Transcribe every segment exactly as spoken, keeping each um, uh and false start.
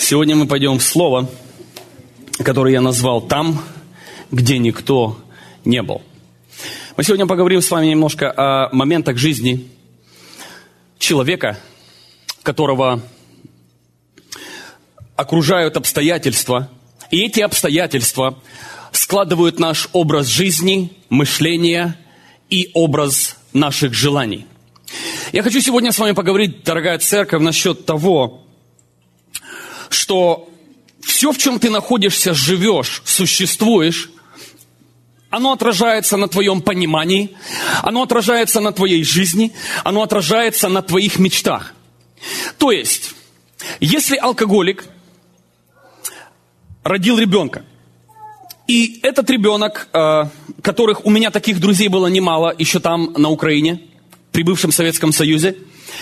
Сегодня мы пойдем в слово, которое я назвал «Там, где никто не был». Мы сегодня поговорим с вами немножко о моментах жизни человека, которого окружают обстоятельства. И эти обстоятельства складывают наш образ жизни, мышления и образ наших желаний. Я хочу сегодня с вами поговорить, дорогая церковь, насчет того, что все, в чем ты находишься, живешь, существуешь, оно отражается на твоем понимании, оно отражается на твоей жизни, оно отражается на твоих мечтах. То есть, если алкоголик родил ребенка, и этот ребенок, которых у меня таких друзей было немало, еще там на Украине, при бывшем Советском Союзе,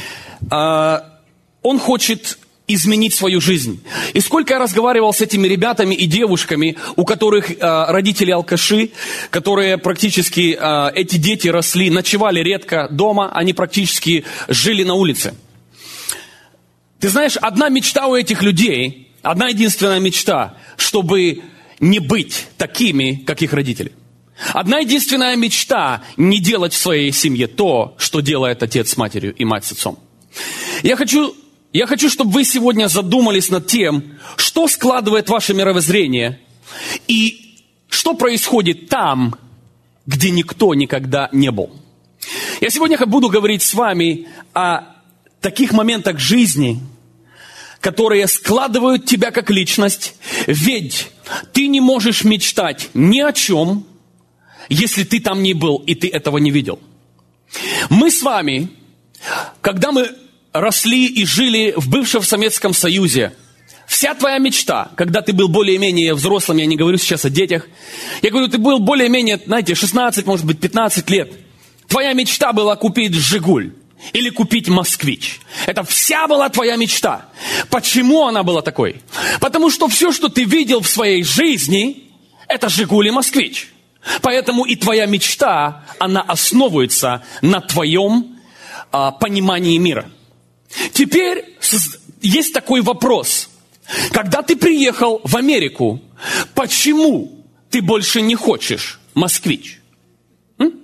он хочет изменить свою жизнь. И сколько я разговаривал с этими ребятами и девушками, у которых э, родители алкаши, которые практически, э, эти дети росли, ночевали редко дома, они практически жили на улице. Ты знаешь, одна мечта у этих людей, одна единственная мечта, чтобы не быть такими, как их родители. Одна единственная мечта не делать в своей семье то, что делает отец с матерью и мать с отцом. Я хочу... Я хочу, чтобы вы сегодня задумались над тем, что складывает ваше мировоззрение и что происходит там, где никто никогда не был. Я сегодня буду говорить с вами о таких моментах жизни, которые складывают тебя как личность, ведь ты не можешь мечтать ни о чем, если ты там не был и ты этого не видел. Мы с вами, когда мы росли и жили в бывшем Советском Союзе, вся твоя мечта, когда ты был более-менее взрослым, я не говорю сейчас о детях, я говорю, ты был более-менее, знаете, шестнадцать, может быть, пятнадцать лет, твоя мечта была купить «Жигуль» или купить «Москвич». Это вся была твоя мечта. Почему она была такой? Потому что все, что ты видел в своей жизни, это «Жигуль» и «Москвич». Поэтому и твоя мечта, она основывается на твоем а, понимании мира. Теперь есть такой вопрос. Когда ты приехал в Америку, почему ты больше не хочешь «Москвич»? М?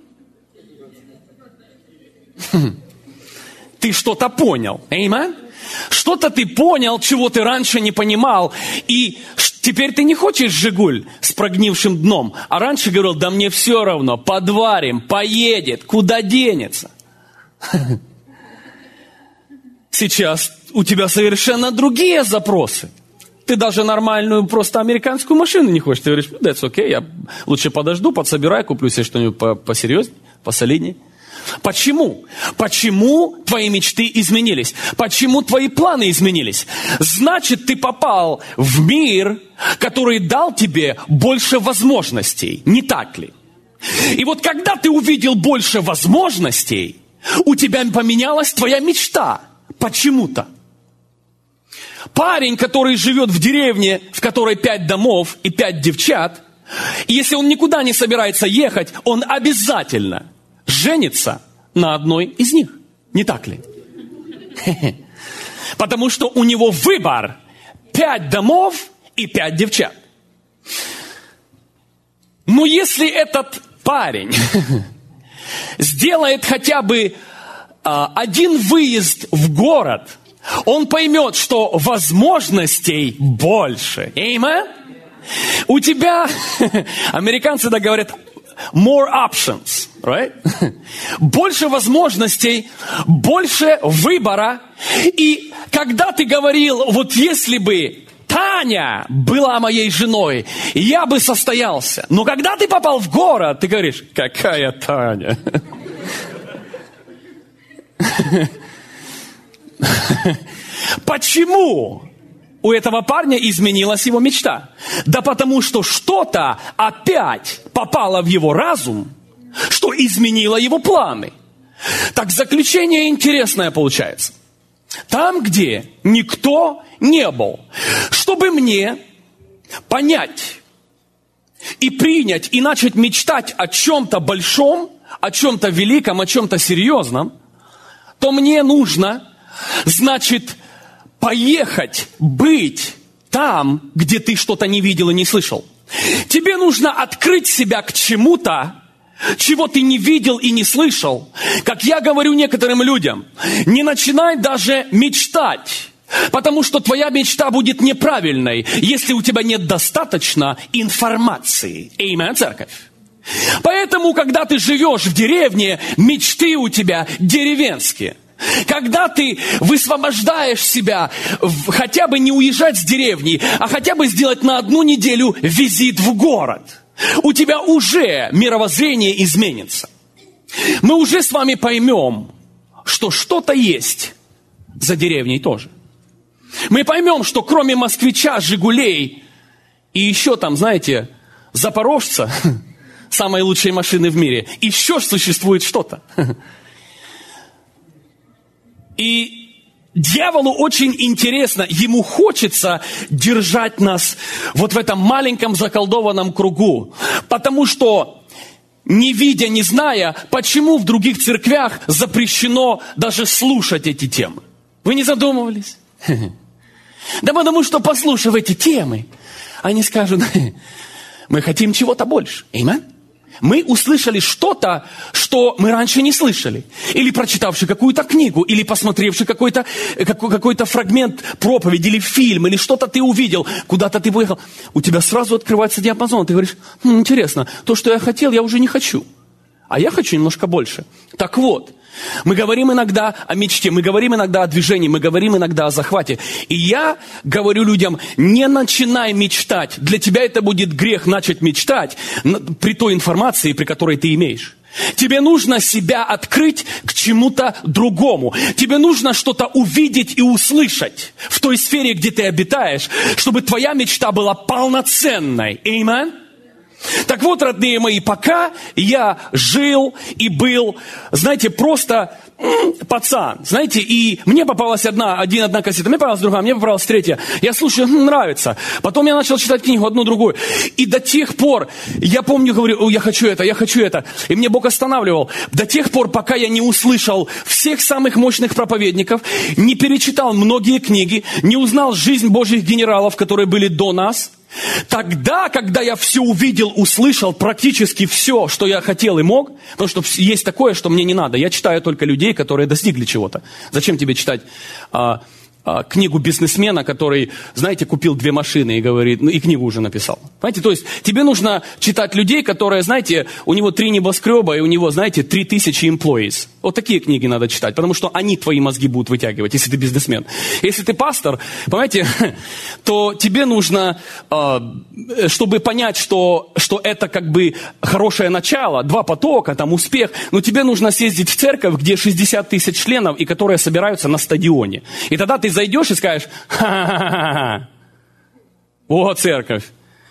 Ты что-то понял, amen? Что-то ты понял, чего ты раньше не понимал, и теперь ты не хочешь «Жигуль» с прогнившим дном, а раньше говорил, да мне все равно, подварим, поедет, куда денется. Сейчас у тебя совершенно другие запросы. Ты даже нормальную, просто американскую машину не хочешь. Ты говоришь, that's okay, я лучше подожду, подсобираю, куплю себе что-нибудь посерьезнее, посолиднее. Почему? Почему твои мечты изменились? Почему твои планы изменились? Значит, ты попал в мир, который дал тебе больше возможностей. Не так ли? И вот когда ты увидел больше возможностей, у тебя поменялась твоя мечта. Почему-то. Парень, который живет в деревне, в которой пять домов и пять девчат, и если он никуда не собирается ехать, он обязательно женится на одной из них. Не так ли? Потому что у него выбор пять домов и пять девчат. Но если этот парень сделает хотя бы один выезд в город, он поймет, что возможностей больше. Amen? У тебя, американцы так говорят, more options, right? Больше возможностей, больше выбора. И когда ты говорил, вот если бы Таня была моей женой, я бы состоялся. Но когда ты попал в город, ты говоришь, какая Таня? Почему у этого парня изменилась его мечта? Да потому что что-то опять попало в его разум, что изменило его планы. Так заключение интересное получается. Там, где никто не был, чтобы мне понять и принять, и начать мечтать о чем-то большом, о чем-то великом, о чем-то серьезном, то мне нужно, значит, поехать быть там, где ты что-то не видел и не слышал. Тебе нужно открыть себя к чему-то, чего ты не видел и не слышал. Как я говорю некоторым людям, не начинай даже мечтать, потому что твоя мечта будет неправильной, если у тебя нет достаточно информации. Аминь, церковь. Поэтому, когда ты живешь в деревне, мечты у тебя деревенские. Когда ты высвобождаешь себя, хотя бы не уезжать с деревни, а хотя бы сделать на одну неделю визит в город, у тебя уже мировоззрение изменится. Мы уже с вами поймем, что что-то есть за деревней тоже. Мы поймем, что кроме москвича, Жигулей и еще там, знаете, Запорожца, самой лучшей машины в мире, еще существует что-то. И дьяволу очень интересно, ему хочется держать нас вот в этом маленьком заколдованном кругу. Потому что, не видя, не зная, почему в других церквях запрещено даже слушать эти темы. Вы не задумывались? Да потому что, послушав эти темы, они скажут, мы хотим чего-то больше. Аминь. Мы услышали что-то, что мы раньше не слышали. Или прочитавши какую-то книгу, или посмотревши какой-то, какой-то фрагмент проповеди, или фильм, или что-то ты увидел, куда-то ты поехал. У тебя сразу открывается диапазон. Ты говоришь, хм, интересно, то, что я хотел, я уже не хочу. А я хочу немножко больше. Так вот, мы говорим иногда о мечте, мы говорим иногда о движении, мы говорим иногда о захвате. И я говорю людям, не начинай мечтать. Для тебя это будет грех начать мечтать при той информации, при которой ты имеешь. Тебе нужно себя открыть к чему-то другому. Тебе нужно что-то увидеть и услышать в той сфере, где ты обитаешь, чтобы твоя мечта была полноценной. Аминь. Так вот, родные мои, пока я жил и был, знаете, просто м, пацан, знаете, и мне попалась одна, один, одна кассета, мне попалась другая, мне попалась третья. Я слушаю, м, нравится. Потом я начал читать книгу, одну, другую. И до тех пор, я помню, говорю, я хочу это, я хочу это. И мне Бог останавливал. До тех пор, пока я не услышал всех самых мощных проповедников, не перечитал многие книги, не узнал жизнь Божьих генералов, которые были до нас. Тогда, когда я все увидел, услышал, практически все, что я хотел и мог, потому что есть такое, что мне не надо. Я читаю только людей, которые достигли чего-то. Зачем тебе читать а, а, книгу бизнесмена, который, знаете, купил две машины и говорит, ну и книгу уже написал. Понимаете, то есть тебе нужно читать людей, которые, знаете, у него три небоскреба и у него, знаете, три тысячи employees. Вот такие книги надо читать, потому что они твои мозги будут вытягивать, если ты бизнесмен. Если ты пастор, понимаете, то тебе нужно, чтобы понять, что, что это как бы хорошее начало, два потока, там успех, но тебе нужно съездить в церковь, где шестьдесят тысяч членов, и которые собираются на стадионе. И тогда ты зайдешь и скажешь, ха-ха-ха-ха, о, церковь.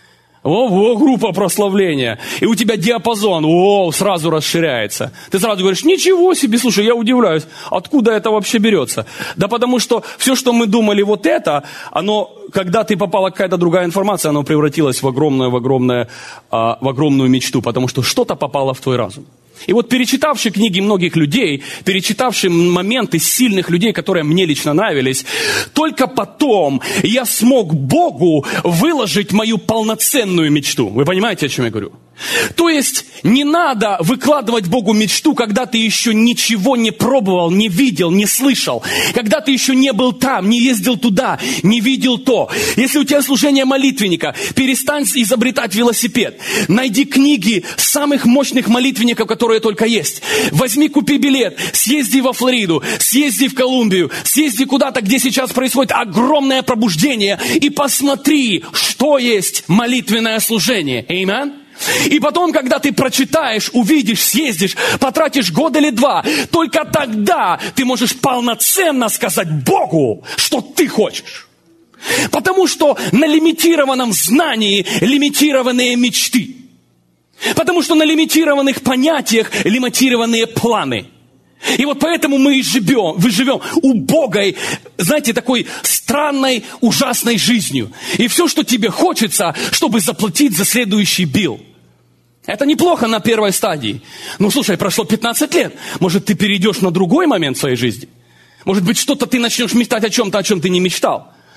О, о, группа прославления. И у тебя диапазон, о, сразу расширяется. Ты сразу говоришь, ничего себе, слушай, я удивляюсь, откуда это вообще берется? Да потому что все, что мы думали вот это, оно, когда ты попала какая-то другая информация, оно превратилось в огромную, в огромную, в огромную мечту, потому что что-то попало в твой разум. И вот перечитавши книги многих людей, перечитавши моменты сильных людей, которые мне лично нравились, только потом я смог Богу выложить мою полноценную мечту. Вы понимаете, о чем я говорю? То есть не надо выкладывать Богу мечту, когда ты еще ничего не пробовал, не видел, не слышал. Когда ты еще не был там, не ездил туда, не видел то. Если у тебя служение молитвенника, перестань изобретать велосипед. Найди книги самых мощных молитвенников, которые только есть. Возьми, купи билет, съезди во Флориду, съезди в Колумбию, съезди куда-то, где сейчас происходит огромное пробуждение, и посмотри, что есть молитвенное служение. Аминь. И потом, когда ты прочитаешь, увидишь, съездишь, потратишь год или два, только тогда ты можешь полноценно сказать Богу, что ты хочешь. Потому что на лимитированном знании лимитированные мечты. Потому что на лимитированных понятиях лимитированные планы. И вот поэтому мы и живем, вы живем убогой, знаете, такой странной, ужасной жизнью. И все, что тебе хочется, чтобы заплатить за следующий билл. Это неплохо на первой стадии. Ну, слушай, прошло пятнадцать лет. Может, ты перейдешь на другой момент в своей жизни? Может быть, что-то ты начнешь мечтать о чем-то, о чем ты не мечтал?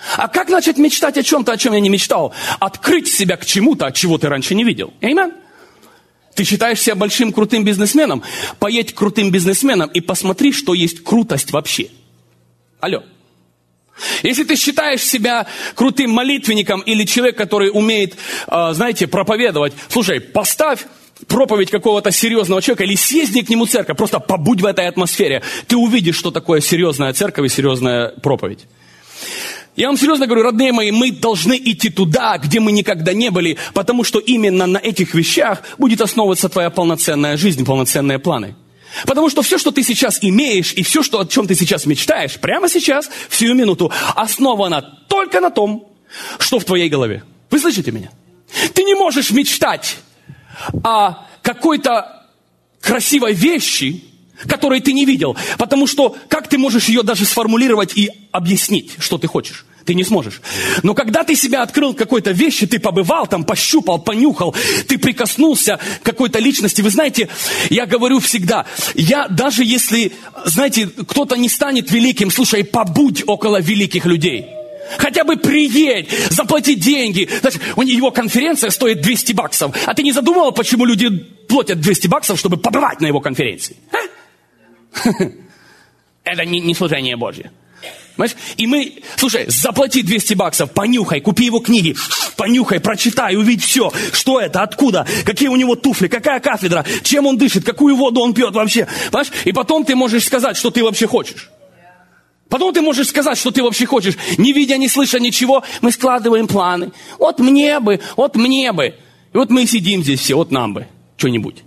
А как начать мечтать о чем-то, о чем я не мечтал? Открыть себя к чему-то, чего ты раньше не видел. Аминь. Ты считаешь себя большим крутым бизнесменом? Поедь к крутым бизнесменам и посмотри, что есть крутость вообще. Алло. Если ты считаешь себя крутым молитвенником или человек, который умеет, знаете, проповедовать, слушай, поставь проповедь какого-то серьезного человека или съезди к нему в церковь, просто побудь в этой атмосфере. Ты увидишь, что такое серьезная церковь и серьезная проповедь. Я вам серьезно говорю, родные мои, мы должны идти туда, где мы никогда не были, потому что именно на этих вещах будет основываться твоя полноценная жизнь, полноценные планы. Потому что все, что ты сейчас имеешь, и все, что, о чем ты сейчас мечтаешь, прямо сейчас, в сию минуту, основано только на том, что в твоей голове. Вы слышите меня? Ты не можешь мечтать о какой-то красивой вещи, которой ты не видел. Потому что как ты можешь ее даже сформулировать и объяснить, что ты хочешь? Ты не сможешь. Но когда ты себя открыл к какой-то вещи, ты побывал там, пощупал, понюхал, ты прикоснулся к какой-то личности. Вы знаете, я говорю всегда, я даже если, знаете, кто-то не станет великим, слушай, побудь около великих людей. Хотя бы приедь, заплати деньги. Знаешь, его конференция стоит двести баксов. А ты не задумывал, почему люди платят двести баксов, чтобы побывать на его конференции? А? Это не, не служение Божье. Понимаешь? И мы, слушай, заплати двести баксов, понюхай, купи его книги, понюхай, прочитай, увидь все, что это, откуда, какие у него туфли, какая кафедра, чем он дышит, какую воду он пьет вообще. Понимаешь? И потом ты можешь сказать, что ты вообще хочешь. Потом ты можешь сказать, что ты вообще хочешь. Не видя, не слыша ничего, мы складываем планы. Вот мне бы, вот мне бы. И вот мы сидим здесь все, вот нам бы что-нибудь.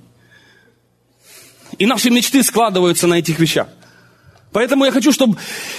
И наши мечты складываются на этих вещах. Поэтому я хочу, чтобы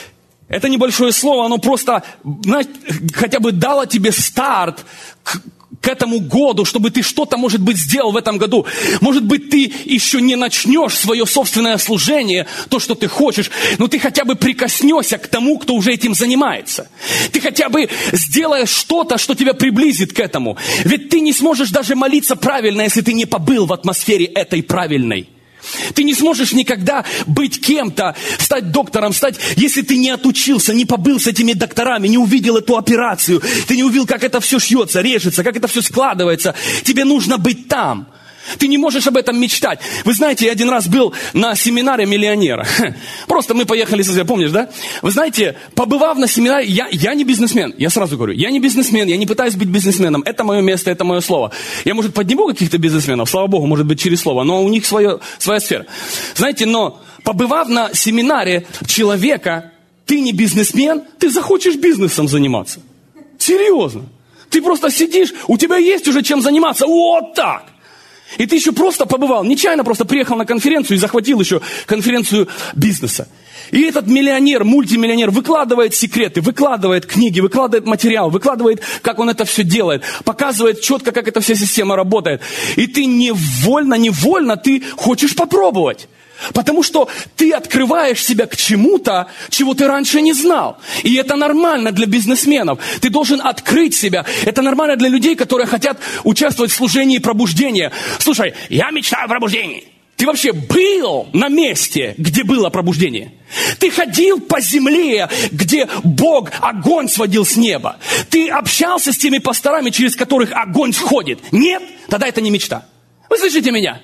это небольшое слово, оно просто, знаете, хотя бы дало тебе старт к, к этому году, чтобы ты что-то, может быть, сделал в этом году. Может быть, ты еще не начнешь свое собственное служение, то, что ты хочешь, но ты хотя бы прикоснешься к тому, кто уже этим занимается. Ты хотя бы сделаешь что-то, что тебя приблизит к этому. Ведь ты не сможешь даже молиться правильно, если ты не побыл в атмосфере этой правильной. Ты не сможешь никогда быть кем-то, стать доктором, стать, если ты не отучился, не побыл с этими докторами, не увидел эту операцию, ты не увидел, как это все шьется, режется, как это все складывается. Тебе нужно быть там. Ты не можешь об этом мечтать. Вы знаете, я один раз был на семинаре миллионера. Просто мы поехали, помнишь, да? Вы знаете, побывав на семинаре, я, я не бизнесмен, я сразу говорю, я не бизнесмен, я не пытаюсь быть бизнесменом. Это мое место, это мое слово. Я, может, подниму каких-то бизнесменов, слава Богу, может быть, через слово, но у них свое, своя сфера. Знаете, но побывав на семинаре человека, ты не бизнесмен, ты захочешь бизнесом заниматься. Серьезно. Ты просто сидишь, у тебя есть уже чем заниматься. Вот так. И ты еще просто побывал, нечаянно просто приехал на конференцию и захватил еще конференцию бизнеса. И этот миллионер, мультимиллионер выкладывает секреты, выкладывает книги, выкладывает материал, выкладывает, как он это все делает, показывает четко, как эта вся система работает. И ты невольно, невольно, ты хочешь попробовать. Потому что ты открываешь себя к чему-то, чего ты раньше не знал. И это нормально для бизнесменов. Ты должен открыть себя. Это нормально для людей, которые хотят участвовать в служении пробуждения. Слушай, я мечтаю о пробуждении. Ты вообще был на месте, где было пробуждение? Ты ходил по земле, где Бог огонь сводил с неба? Ты общался с теми пасторами, через которых огонь сходит? Нет? Тогда это не мечта. Вы слышите меня?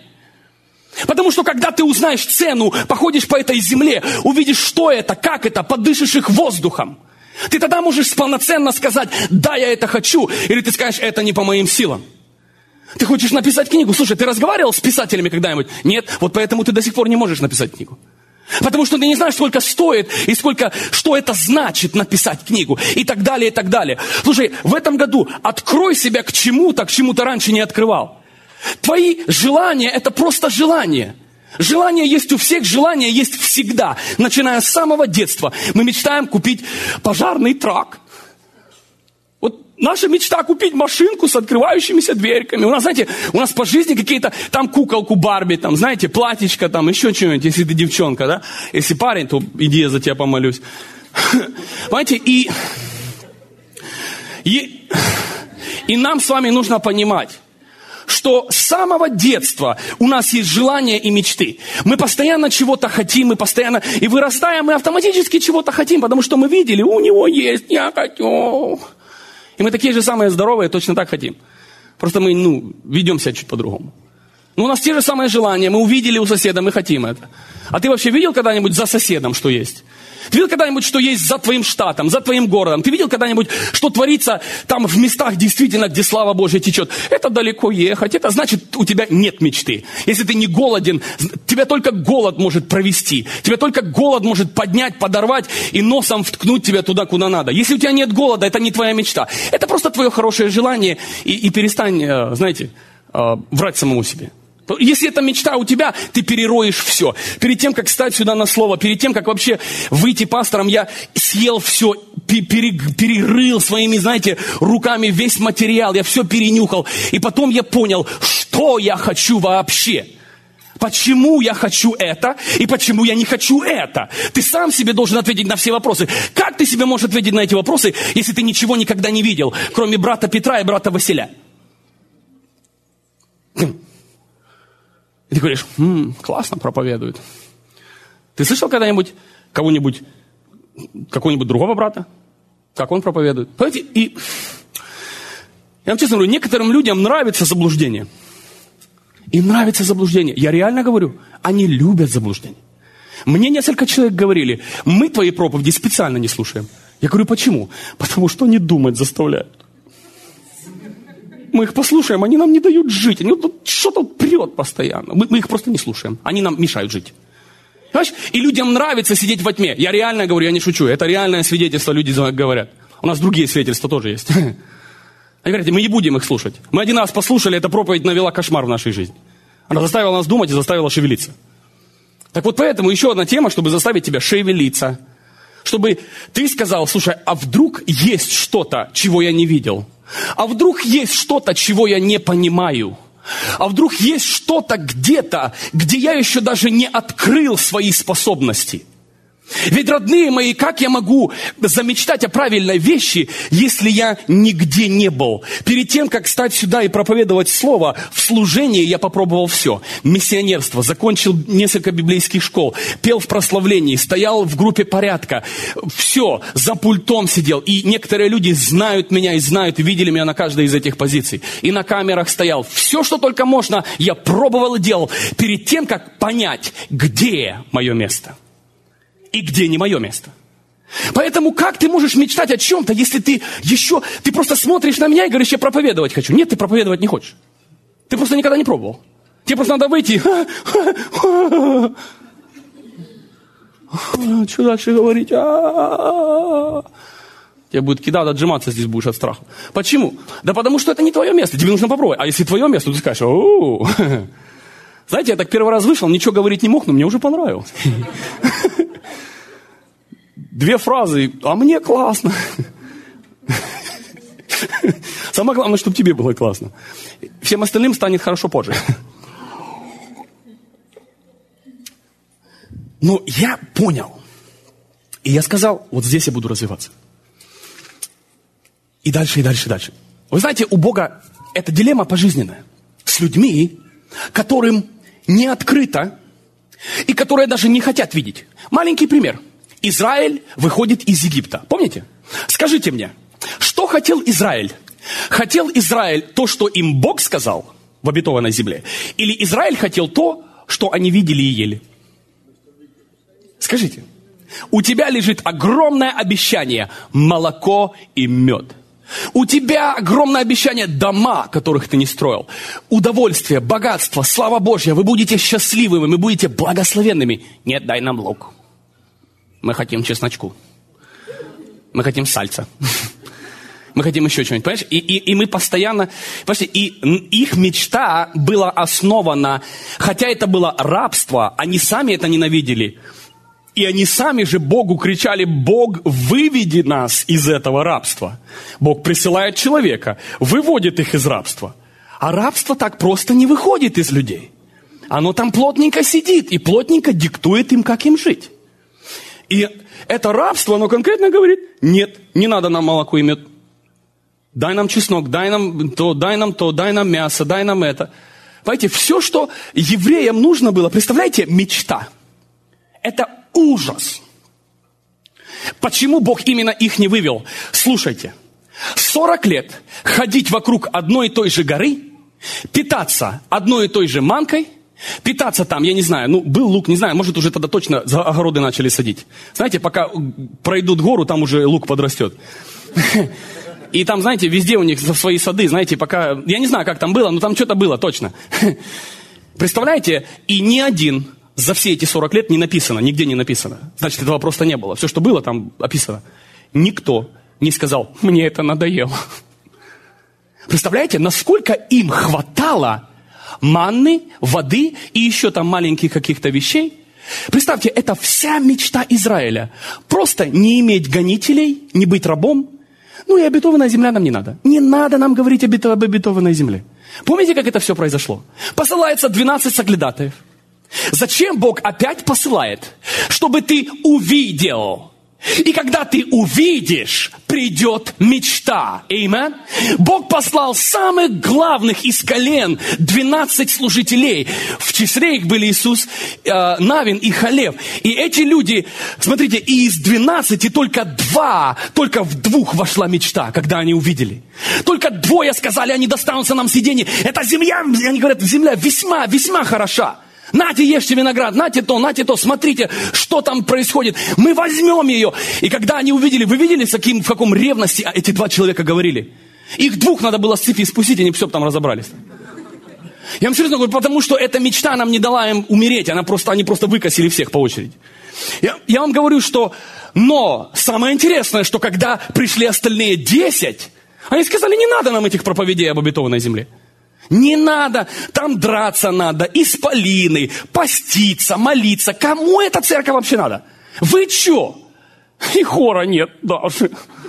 Потому что когда ты узнаешь цену, походишь по этой земле, увидишь, что это, как это, подышишь их воздухом, ты тогда можешь полноценно сказать, да, я это хочу, или ты скажешь, это не по моим силам. Ты хочешь написать книгу? Слушай, ты разговаривал с писателями когда-нибудь? Нет, вот поэтому ты до сих пор не можешь написать книгу. Потому что ты не знаешь, сколько стоит и сколько, что это значит написать книгу и так далее, и так далее. Слушай, в этом году открой себя к чему-то, к чему ты раньше не открывал. Твои желания – это просто желания. Желания есть у всех, желания есть всегда. Начиная с самого детства. Мы мечтаем купить пожарный трак. Вот наша мечта купить машинку с открывающимися дверьками. У нас, знаете, у нас по жизни какие-то, там куколку Барби, там, знаете, платьичко, там, еще что-нибудь, если ты девчонка, да? Если парень, то иди, я за тебя помолюсь. Понимаете, и, и, и нам с вами нужно понимать, что с самого детства у нас есть желания и мечты. Мы постоянно чего-то хотим, мы постоянно, и вырастаем, мы автоматически чего-то хотим, потому что мы видели, у него есть, я хочу. И мы такие же самые здоровые, точно так хотим. Просто мы, ну, ведем себя чуть по-другому. Но у нас те же самые желания, мы увидели у соседа, мы хотим это. А ты вообще видел когда-нибудь за соседом, что есть? Ты видел когда-нибудь, что есть за твоим штатом, за твоим городом? Ты видел когда-нибудь, что творится там в местах действительно, где слава Божья течет? Это далеко ехать, это значит, у тебя нет мечты. Если ты не голоден, тебя только голод может провести. Тебя только голод может поднять, подорвать и носом вткнуть тебя туда, куда надо. Если у тебя нет голода, это не твоя мечта. Это просто твое хорошее желание. И, и перестань, знаете, врать самому себе. Если это мечта у тебя, ты перероешь все. Перед тем, как стать сюда на слово, перед тем, как вообще выйти пастором, я съел все, перерыл своими, знаете, руками весь материал, я все перенюхал. И потом я понял, что я хочу вообще. Почему я хочу это и почему я не хочу это? Ты сам себе должен ответить на все вопросы. Как ты себе можешь ответить на эти вопросы, если ты ничего никогда не видел, кроме брата Петра и брата Василя? И ты говоришь, м-м, классно проповедует. Ты слышал когда-нибудь кого-нибудь, какого-нибудь другого брата? Как он проповедует? Понимаете, и я вам честно говорю, некоторым людям нравится заблуждение. Им нравится заблуждение. Я реально говорю, они любят заблуждение. Мне несколько человек говорили, мы твои проповеди специально не слушаем. Я говорю, почему? Потому что они думать заставляют. Мы их послушаем, они нам не дают жить. Они вот что-то прет постоянно. Мы, мы их просто не слушаем. Они нам мешают жить. Понимаешь? И людям нравится сидеть во тьме. Я реально говорю, я не шучу. Это реальное свидетельство, люди говорят. У нас другие свидетельства тоже есть. Они говорят, мы не будем их слушать. Мы один раз послушали, эта проповедь навела кошмар в нашей жизни. Она заставила нас думать и заставила шевелиться. Так вот поэтому еще одна тема, чтобы заставить тебя шевелиться. Чтобы ты сказал, слушай, а вдруг есть что-то, чего я не видел? А вдруг есть что-то, чего я не понимаю? А вдруг есть что-то где-то, где я еще даже не открыл свои способности? Ведь, родные мои, как я могу замечтать о правильной вещи, если я нигде не был? Перед тем, как стать сюда и проповедовать слово, в служении я попробовал все. Миссионерство, закончил несколько библейских школ, пел в прославлении, стоял в группе порядка. Все, за пультом сидел. И некоторые люди знают меня и знают, и видели меня на каждой из этих позиций. И на камерах стоял. Все, что только можно, я пробовал и делал. Перед тем, как понять, где мое место. И где не мое место. Поэтому как ты можешь мечтать о чем-то, если ты еще, ты просто смотришь на меня и говоришь, я проповедовать хочу. Нет, ты проповедовать не хочешь. Ты просто никогда не пробовал. Тебе просто надо выйти. Что дальше говорить? Тебе будет кидать, отжиматься здесь будешь от страха. Почему? Да потому что это не твое место, тебе нужно попробовать. А если твое место, ты скажешь, о-о-о. Знаете, я так первый раз вышел, ничего говорить не мог, но мне уже понравилось. Две фразы, а мне классно. Самое главное, чтобы тебе было классно. Всем остальным станет хорошо позже. Но я понял. И я сказал, вот здесь я буду развиваться. И дальше, и дальше, и дальше. Вы знаете, у Бога это дилемма пожизненная. С людьми, которым не открыто, и которые даже не хотят видеть. Маленький пример. Израиль выходит из Египта. Помните? Скажите мне, что хотел Израиль? Хотел Израиль то, что им Бог сказал в обетованной земле? Или Израиль хотел то, что они видели и ели? Скажите. У тебя лежит огромное обещание – молоко и мед. У тебя огромное обещание дома, которых ты не строил. Удовольствие, богатство, слава Божья. Вы будете счастливыми, вы будете благословенными. Нет, дай нам лук. Мы хотим чесночку. Мы хотим сальца. Мы хотим еще что-нибудь. Понимаешь? И, и, и мы постоянно... Понимаете, и их мечта была основана... Хотя это было рабство, они сами это ненавидели. И они сами же Богу кричали: Бог, выведи нас из этого рабства. Бог присылает человека, выводит их из рабства. А рабство так просто не выходит из людей. Оно там плотненько сидит и плотненько диктует им, как им жить. И это рабство, оно конкретно говорит: нет, не надо нам молоко и мед. Дай нам чеснок, дай нам то, дай нам то, дай нам мясо, дай нам это. Понимаете, все, что евреям нужно было, представляете, мечта. Это ужас. Почему Бог именно их не вывел? Слушайте, сорок лет ходить вокруг одной и той же горы, питаться одной и той же манкой, питаться там, я не знаю, ну, был лук, не знаю, может, уже тогда точно за огороды начали садить. Знаете, пока пройдут гору, там уже лук подрастет. И там, знаете, везде у них свои сады, знаете, пока... Я не знаю, как там было, но там что-то было, точно. Представляете? И ни один за все эти сорок лет не написано, нигде не написано. Значит, этого просто не было. Все, что было, там описано. Никто не сказал, мне это надоело. Представляете, насколько им хватало манны, воды и еще там маленьких каких-то вещей? Представьте, это вся мечта Израиля. Просто не иметь гонителей, не быть рабом. Ну и обетованная земля нам не надо. Не надо нам говорить об обетованной земле. Помните, как это все произошло? Посылается двенадцать соглядатаев. Зачем Бог опять посылает? Чтобы ты увидел. И когда ты увидишь, придет мечта. Аминь. Бог послал самых главных из колен, двенадцать служителей. В числе их были Иисус, э, Навин и Халев. И эти люди, смотрите, и из двенадцати только два, только в двух вошла мечта, когда они увидели. Только двое сказали, они достанутся нам сиденье. Эта земля, они говорят, земля весьма, весьма хороша. Нате, ешьте виноград, нате то, нате то, смотрите, что там происходит. Мы возьмем ее. И когда они увидели, вы видели, в, каким, в каком ревности эти два человека говорили? Их двух надо было с цепи спустить, они все там разобрались. Я вам серьезно говорю, потому что эта мечта нам не дала им умереть, она просто, они просто выкосили всех по очереди. Я, я вам говорю, что... Но самое интересное, что когда пришли остальные десять, они сказали, не надо нам этих проповедей об обетованной земле. Не надо, там драться надо, исполины, поститься, молиться. Кому эта церковь вообще надо? Вы что? И хора нет даже.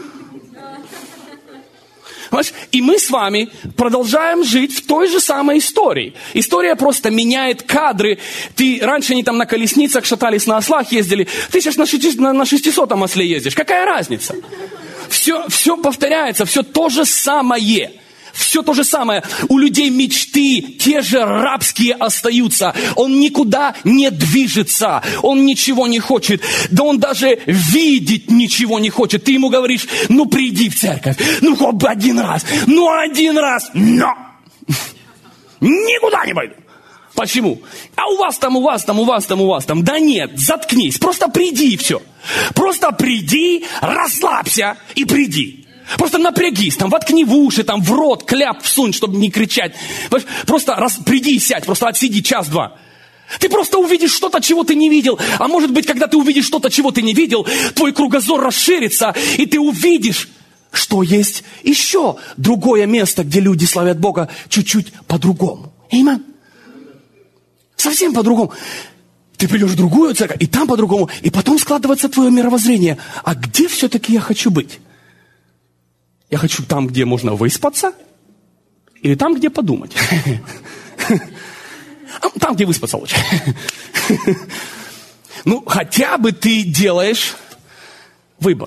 И мы с вами продолжаем жить в той же самой истории. История просто меняет кадры. Ты раньше они там на колесницах шатались, на ослах ездили. Ты сейчас на шестисотом осле ездишь. Какая разница? Все, все повторяется, все то же самое. Все то же самое. У людей мечты те же рабские остаются. Он никуда не движется. Он ничего не хочет. Да он даже видеть ничего не хочет. Ты ему говоришь, ну приди в церковь. Ну хоть бы один раз. Ну один раз. Но. Никуда не пойду. Почему? А у вас там, у вас там, у вас там, у вас там. Да нет, заткнись. Просто приди и все. Просто приди, расслабься и приди. Просто напрягись, там, воткни в уши, там, в рот, кляп всунь, чтобы не кричать. Просто раз, приди и сядь, просто отсиди час-два. Ты просто увидишь что-то, чего ты не видел. А может быть, когда ты увидишь что-то, чего ты не видел, твой кругозор расширится, и ты увидишь, что есть еще другое место, где люди славят Бога чуть-чуть по-другому. Аминь. Совсем по-другому. Ты придешь в другую церковь, и там по-другому, и потом складывается твое мировоззрение. А где все-таки я хочу быть? Я хочу там, где можно выспаться, или там, где подумать. Там, где выспаться лучше. Ну, хотя бы ты делаешь выбор.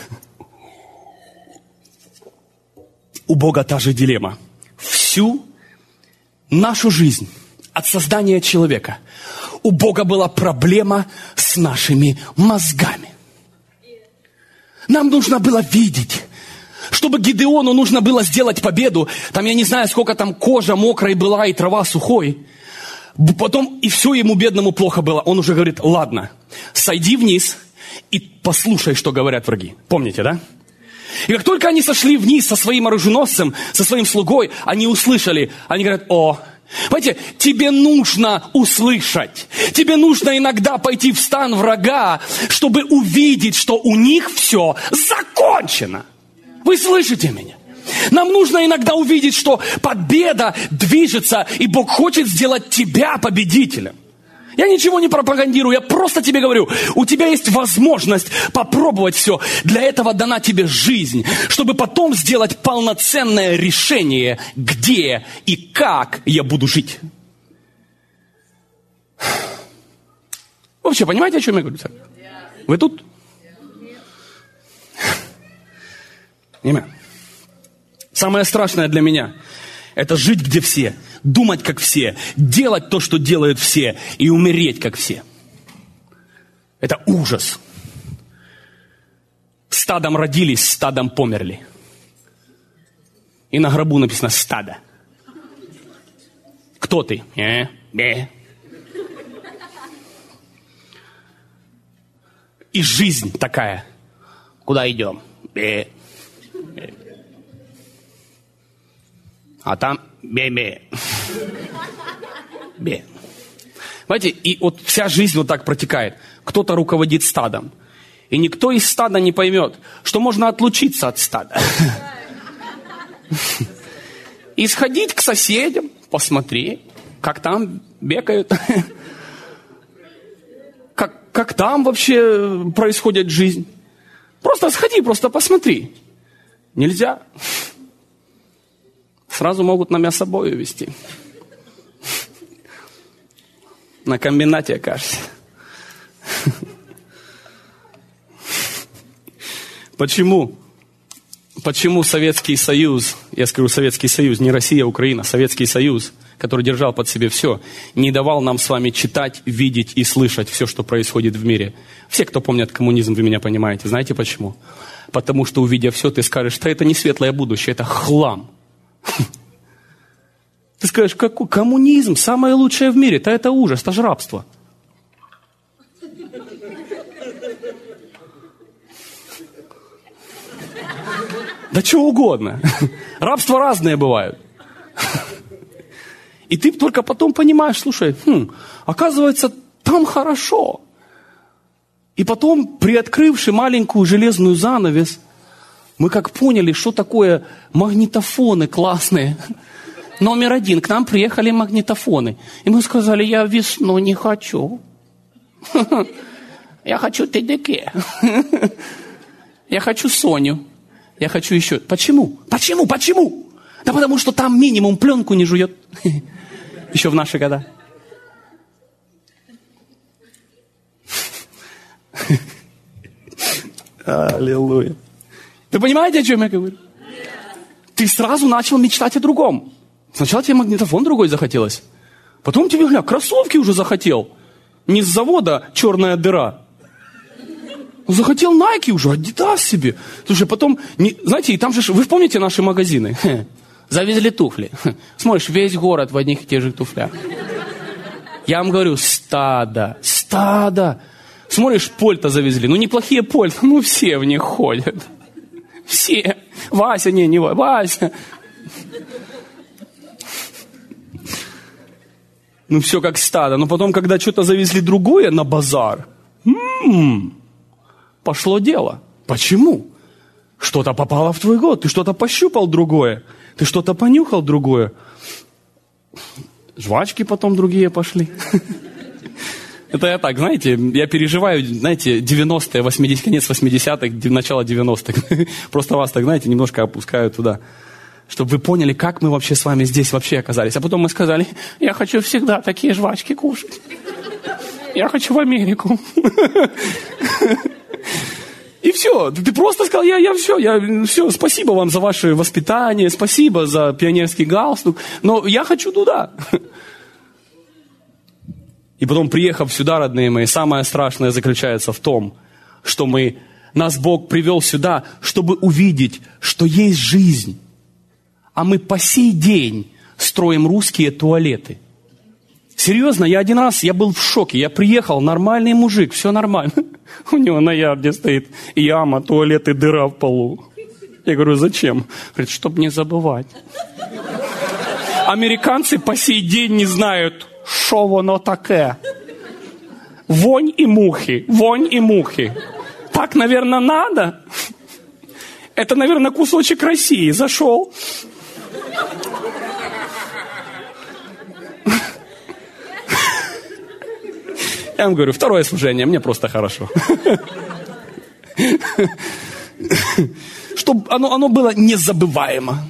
У Бога та же дилемма. Всю нашу жизнь, от создания человека, у Бога была проблема с нашими мозгами. Нам нужно было видеть. Чтобы Гидеону нужно было сделать победу, там я не знаю, сколько там кожа мокрай была и трава сухой. Потом и все ему бедному плохо было. Он уже говорит, ладно, сойди вниз и послушай, что говорят враги. Помните, да? И как только они сошли вниз со своим оруженосцем, со своим слугой, они услышали, они говорят, о, понимаете, тебе нужно услышать. Тебе нужно иногда пойти в стан врага, чтобы увидеть, что у них все закончено. Вы слышите меня? Нам нужно иногда увидеть, что победа движется, и Бог хочет сделать тебя победителем. Я ничего не пропагандирую, я просто тебе говорю, у тебя есть возможность попробовать все. Для этого дана тебе жизнь, чтобы потом сделать полноценное решение, где и как я буду жить. Вообще, понимаете, о чем я говорю? Вы тут? Имя. Самое страшное для меня – это жить, где все, думать, как все, делать то, что делают все, и умереть, как все. Это ужас. Стадом родились, стадом померли. И на гробу написано «стадо». Кто ты? Э, бе. И жизнь такая. Куда идем? Бе. Бе. А там бе-бе. Бе. Знаете, и вот вся жизнь вот так протекает. Кто-то руководит стадом. И никто из стада не поймет, что можно отлучиться от стада. И сходить к соседям, посмотреть, как там бегают. Как, как там вообще происходит жизнь. Просто сходи, просто посмотри. Нельзя. Сразу могут на мясобою везти. На комбинате, кажется. Почему? Почему Советский Союз, я скажу Советский Союз, не Россия, Украина, Советский Союз, который держал под себе все, не давал нам с вами читать, видеть и слышать все, что происходит в мире? Все, кто помнят коммунизм, вы меня понимаете. Знаете почему? Потому что, увидя все, ты скажешь, что это не светлое будущее, это хлам. Ты скажешь, какой коммунизм, самое лучшее в мире, то это ужас, это же рабство. Да что угодно. Рабства разные бывают. И ты только потом понимаешь, слушай, хм, оказывается, там хорошо. И потом, приоткрывши маленькую железную занавес, мы как поняли, что такое магнитофоны классные. Номер один, к нам приехали магнитофоны. И мы сказали, я весну не хочу. Я хочу ТДК. Я хочу Соню. Я хочу еще. Почему? Почему? Почему? Да потому что там минимум пленку не жует. Еще в наши года. Аллилуйя. Вы понимаете, о чем я говорю? Ты сразу начал мечтать о другом. Сначала тебе магнитофон другой захотелось. Потом тебе, гля, кроссовки уже захотел. Не с завода черная дыра. Захотел Nike уже, Adidas себе. Слушай, потом, не, знаете, и там же, вы помните наши магазины? Хе, завезли туфли. Хе, смотришь, весь город в одних и тех же туфлях. Я вам говорю, стадо, стадо. Смотришь, польта завезли. Ну, неплохие польта, ну, все в них ходят. Все. Вася, не, не Вася. Ну, все как стадо. Но потом, когда что-то завезли другое на базар, м-м-м, пошло дело. Почему? Что-то попало в твой год. Ты что-то пощупал другое. Ты что-то понюхал другое. Жвачки потом другие пошли. Это я так, знаете, я переживаю, знаете, девяностые, восьмидесятые, конец восьмидесятых, начало девяностых. Просто вас так, знаете, немножко опускаю туда. Чтобы вы поняли, как мы вообще с вами здесь вообще оказались. А потом мы сказали, я хочу всегда такие жвачки кушать. Я хочу в Америку. И все. Ты просто сказал, я, я все, я все, спасибо вам за ваше воспитание, спасибо за пионерский галстук, но я хочу туда. И потом, приехав сюда, родные мои, самое страшное заключается в том, что мы, нас Бог привел сюда, чтобы увидеть, что есть жизнь. А мы по сей день строим русские туалеты. Серьезно, я один раз, я был в шоке. Я приехал, нормальный мужик, все нормально. У него на ярде стоит яма, туалет и дыра в полу. Я говорю, зачем? Говорит, чтобы не забывать. Американцы по сей день не знают, что воно таке. Вонь и мухи, вонь и мухи. Так, наверное, надо. Это, наверное, кусочек России зашел. Я вам говорю, второе служение, мне просто хорошо. Чтобы оно, оно было незабываемо.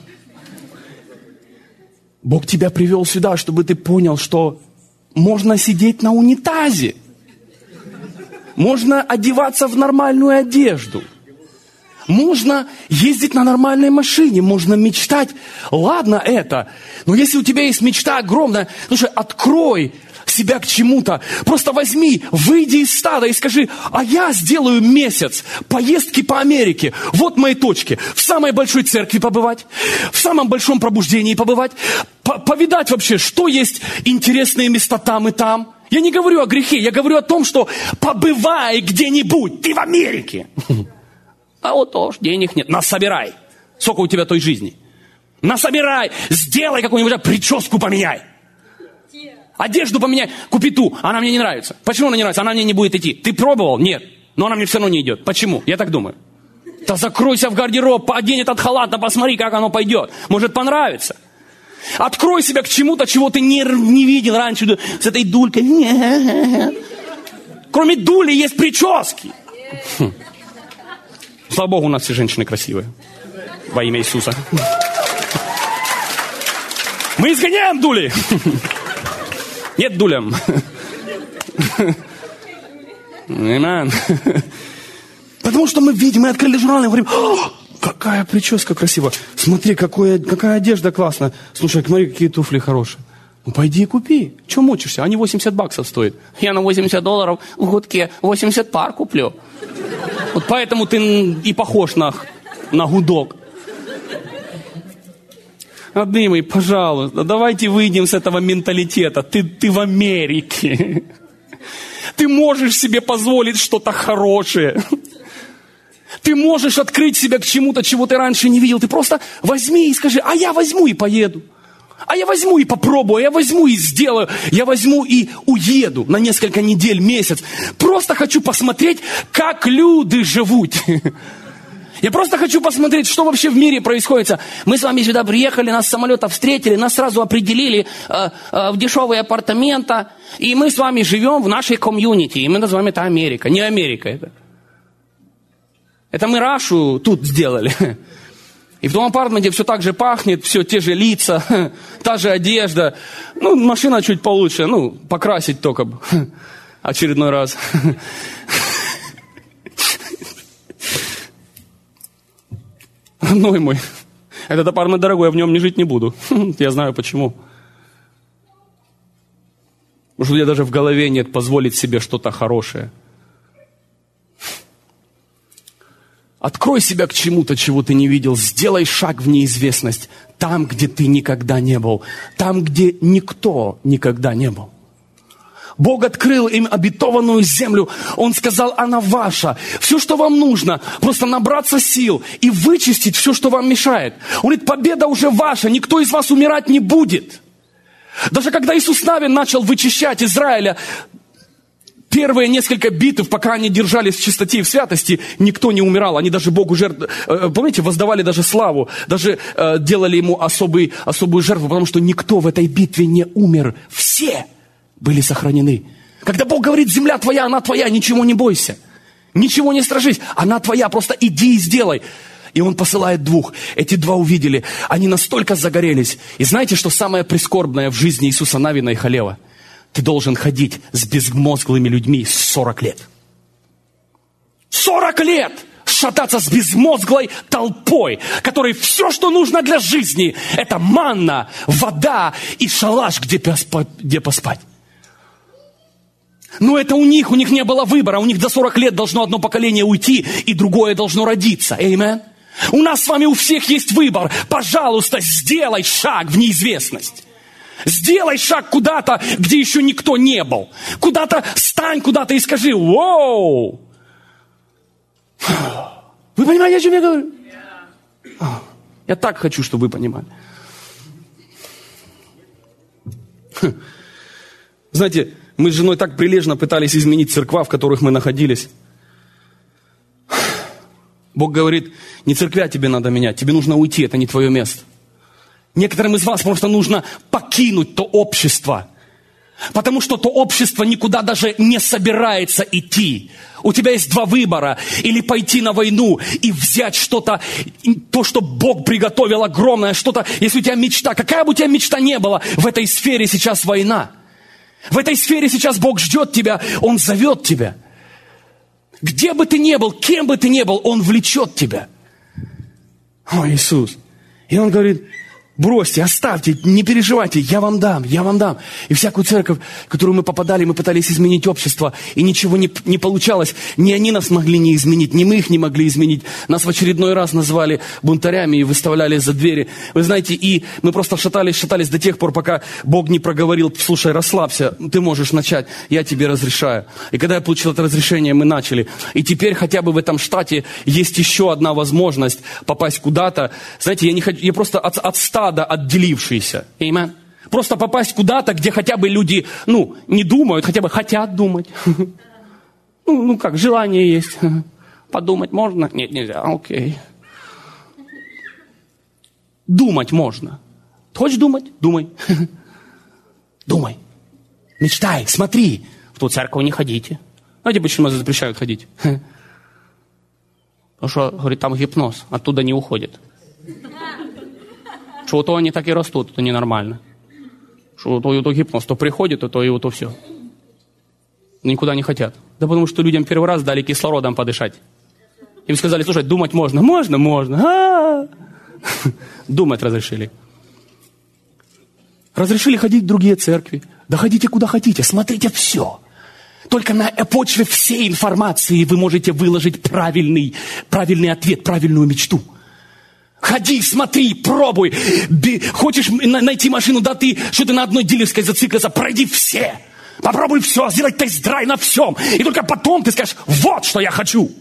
Бог тебя привел сюда, чтобы ты понял, что можно сидеть на унитазе. Можно одеваться в нормальную одежду. Можно ездить на нормальной машине, можно мечтать. Ладно это, но если у тебя есть мечта огромная, слушай, открой себя к чему-то. Просто возьми, выйди из стада и скажи, а я сделаю месяц поездки по Америке. Вот мои точки. В самой большой церкви побывать, в самом большом пробуждении побывать, повидать вообще, что есть интересные места там и там. Я не говорю о грехе, я говорю о том, что побывай где-нибудь, ты в Америке. А вот тоже денег нет. Насобирай. Сколько у тебя той жизни? Насобирай. Сделай какую-нибудь прическу, поменяй. Одежду поменяй. Купи ту. Она мне не нравится. Почему она не нравится? Она мне не будет идти. Ты пробовал? Нет. Но она мне все равно не идет. Почему? Я так думаю. Да закройся в гардероб, одень этот халат, да посмотри, как оно пойдет. Может понравится. Открой себя к чему-то, чего ты не, не видел раньше. С этой дулькой. Кроме дули есть прически. Хм. Слава Богу, у нас все женщины красивые. Во имя Иисуса. Мы изгоняем дули. Нет дулям. Аминь. Потому что мы видим, мы открыли журнал и говорим, какая прическа красивая. Смотри, какое, какая одежда классная. Слушай, смотри, какие туфли хорошие. Ну, пойди и купи. Чего мучишься? Они восемьдесят баксов стоят. Я на восемьдесят долларов в гудке восемьдесят пар куплю. Вот поэтому ты и похож на, на гудок. Родные, пожалуйста, давайте выйдем с этого менталитета. Ты, ты в Америке. Ты можешь себе позволить что-то хорошее. Ты можешь открыть себя к чему-то, чего ты раньше не видел. Ты просто возьми и скажи, а я возьму и поеду. А я возьму и попробую, я возьму и сделаю, я возьму и уеду на несколько недель, месяц. Просто хочу посмотреть, как люди живут. Я просто хочу посмотреть, что вообще в мире происходит. Мы с вами сюда приехали, нас с самолета встретили, нас сразу определили э, э, в дешевые апартаменты. И мы с вами живем в нашей комьюнити. И мы называем это Америка. Не Америка это. Это мы Рашу тут сделали. И в том апартаменте все так же пахнет, все те же лица, та же одежда. Ну, машина чуть получше, ну, покрасить только очередной раз. Родной мой, этот апартамент дорогой, я в нем не жить не буду. Я знаю почему. Потому что у меня даже в голове нет позволить себе что-то хорошее. Открой себя к чему-то, чего ты не видел. Сделай шаг в неизвестность. Там, где ты никогда не был. Там, где никто никогда не был. Бог открыл им обетованную землю. Он сказал, она ваша. Все, что вам нужно, просто набраться сил и вычистить все, что вам мешает. Он говорит, победа уже ваша. Никто из вас умирать не будет. Даже когда Иисус Навин начал вычищать Израиля, первые несколько битв, пока они держались в чистоте и в святости, никто не умирал. Они даже Богу жертву, помните, воздавали даже славу, даже э, делали ему особый, особую жертву, потому что никто в этой битве не умер. Все были сохранены. Когда Бог говорит, земля твоя, она твоя, ничего не бойся. Ничего не стражись, она твоя, просто иди и сделай. И он посылает двух. Эти два увидели, они настолько загорелись. И знаете, что самое прискорбное в жизни Иисуса Навина и Халева? Ты должен ходить с безмозглыми людьми сорок лет. сорок лет шататься с безмозглой толпой, которой все, что нужно для жизни, это манна, вода и шалаш, где поспать. Где поспать. Но это у них, у них не было выбора. У них до сорока лет должно одно поколение уйти, и другое должно родиться. Аминь. У нас с вами у всех есть выбор. Пожалуйста, сделай шаг в неизвестность. Сделай шаг куда-то, где еще никто не был. Куда-то стань куда-то и скажи, воу. Вы понимаете, о чем я говорю? Я так хочу, чтобы вы понимали. Знаете, мы с женой так прилежно пытались изменить церква, в которых мы находились. Бог говорит, не церквя тебе надо менять, тебе нужно уйти, это не твое место. Некоторым из вас просто нужно покинуть то общество, потому что то общество никуда даже не собирается идти. У тебя есть два выбора. Или пойти на войну и взять что-то, то, что Бог приготовил, огромное что-то. Если у тебя мечта, какая бы у тебя мечта не была, в этой сфере сейчас война. В этой сфере сейчас Бог ждет тебя, Он зовет тебя. Где бы ты ни был, кем бы ты ни был, Он влечет тебя. О, Иисус. И Он говорит, бросьте, оставьте, не переживайте, я вам дам, я вам дам. И всякую церковь, в которую мы попадали, мы пытались изменить общество, и ничего не, не получалось. Ни они нас могли не изменить, ни мы их не могли изменить. Нас в очередной раз назвали бунтарями и выставляли за двери. Вы знаете, и мы просто шатались, шатались до тех пор, пока Бог не проговорил, слушай, расслабься, ты можешь начать, я тебе разрешаю. И когда я получил это разрешение, мы начали. И теперь хотя бы в этом штате есть еще одна возможность попасть куда-то. Знаете, я, не хочу, я просто от, от ста отделившиеся. Amen. Просто попасть куда-то, где хотя бы люди, ну, не думают, хотя бы хотят думать. Ну, ну как, желание есть. Подумать можно? Нет, нельзя. Окей. Думать можно. Хочешь думать? Думай. Думай. Мечтай, смотри. В ту церковь не ходите. Знаете, почему нас запрещают ходить? Потому что, говорит, там гипноз. Оттуда не уходит. Что то они так и растут, это ненормально. Что то, то гипноз, то приходит, то, то и то все. Никуда не хотят. Да потому что людям первый раз дали кислородом подышать. Им сказали, слушай, думать можно. Можно? Можно. А-а-а. Думать разрешили. Разрешили ходить в другие церкви. Да ходите куда хотите, смотрите все. Только на почве всей информации вы можете выложить правильный, правильный ответ, правильную мечту. Ходи, смотри, пробуй. Би, хочешь найти машину, да ты, что ты на одной дилерской зациклился, пройди все. Попробуй все, сделай тест-драйв на всем. И только потом ты скажешь, вот что я хочу.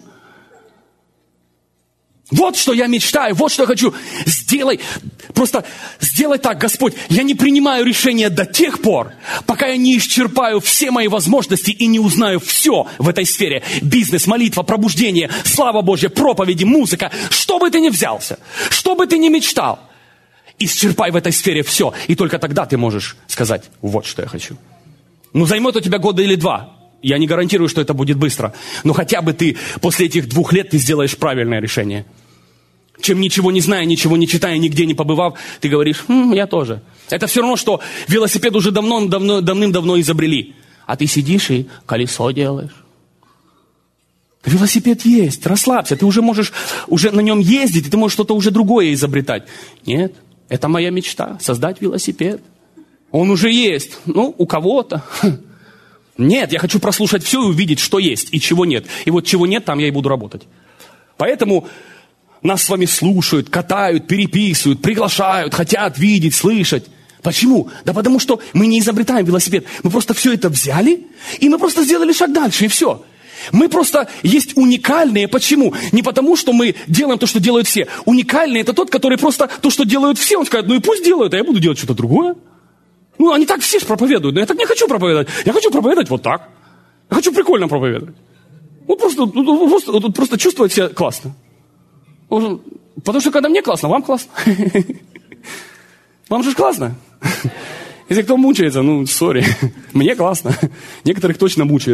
Вот что я мечтаю, вот что я хочу. Сделай, просто сделай так, Господь. Я не принимаю решения до тех пор, пока я не исчерпаю все мои возможности и не узнаю все в этой сфере. Бизнес, молитва, пробуждение, слава Божья, проповеди, музыка. Что бы ты ни взялся, что бы ты ни мечтал, исчерпай в этой сфере все. И только тогда ты можешь сказать, вот что я хочу. Ну, займет у тебя года или два. Я не гарантирую, что это будет быстро. Но хотя бы ты после этих двух лет ты сделаешь правильное решение. Чем ничего не зная, ничего не читая, нигде не побывав, ты говоришь, хм, я тоже. Это все равно, что велосипед уже давно, давно, давным-давно изобрели. А ты сидишь и колесо делаешь. Велосипед есть, расслабься. Ты уже можешь уже на нем ездить, и ты можешь что-то уже другое изобретать. Нет, это моя мечта, создать велосипед. Он уже есть, ну, у кого-то. Нет, я хочу прослушать все и увидеть, что есть и чего нет. И вот чего нет, там я и буду работать. Поэтому нас с вами слушают, катают, переписывают, приглашают, хотят видеть, слышать. Почему? Да потому что мы не изобретаем велосипед. Мы просто все это взяли, и мы просто сделали шаг дальше, и все. Мы просто есть уникальные. Почему? Не потому, что мы делаем то, что делают все. Уникальный – это тот, который просто то, что делают все, он скажет, ну и пусть делают, а я буду делать что-то другое. Ну, они так все же проповедуют, но я так не хочу проповедовать. Я хочу проповедовать вот так. Я хочу прикольно проповедовать. Вот просто, просто, вот просто чувствовать себя классно. Потому что когда мне классно, вам классно. Вам же классно. Если кто мучается, ну, сори. Мне классно. Некоторых точно мучает.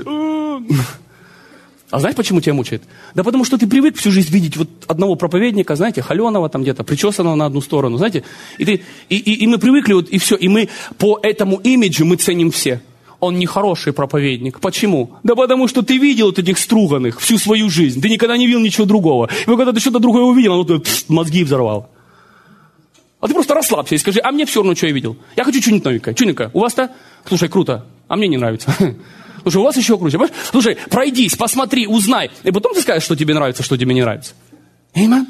А знаете, почему тебя мучает? Да потому что ты привык всю жизнь видеть вот одного проповедника, знаете, холеного там где-то, причесанного на одну сторону, знаете. И, ты, и, и, и мы привыкли, вот, и все. И мы по этому имиджу мы ценим все. Он не хороший проповедник. Почему? Да потому что ты видел вот этих струганных всю свою жизнь. Ты никогда не видел ничего другого. И когда ты что-то другое увидел, он пфф, мозги взорвал. А ты просто расслабься и скажи, а мне все равно, что я видел. Я хочу что-нибудь новенькое. Что-нибудь. У вас-то? Слушай, круто. А мне не нравится. Слушай, у вас еще круче. Понимаешь? Слушай, пройдись, посмотри, узнай. И потом ты скажешь, что тебе нравится, что тебе не нравится. Аминь.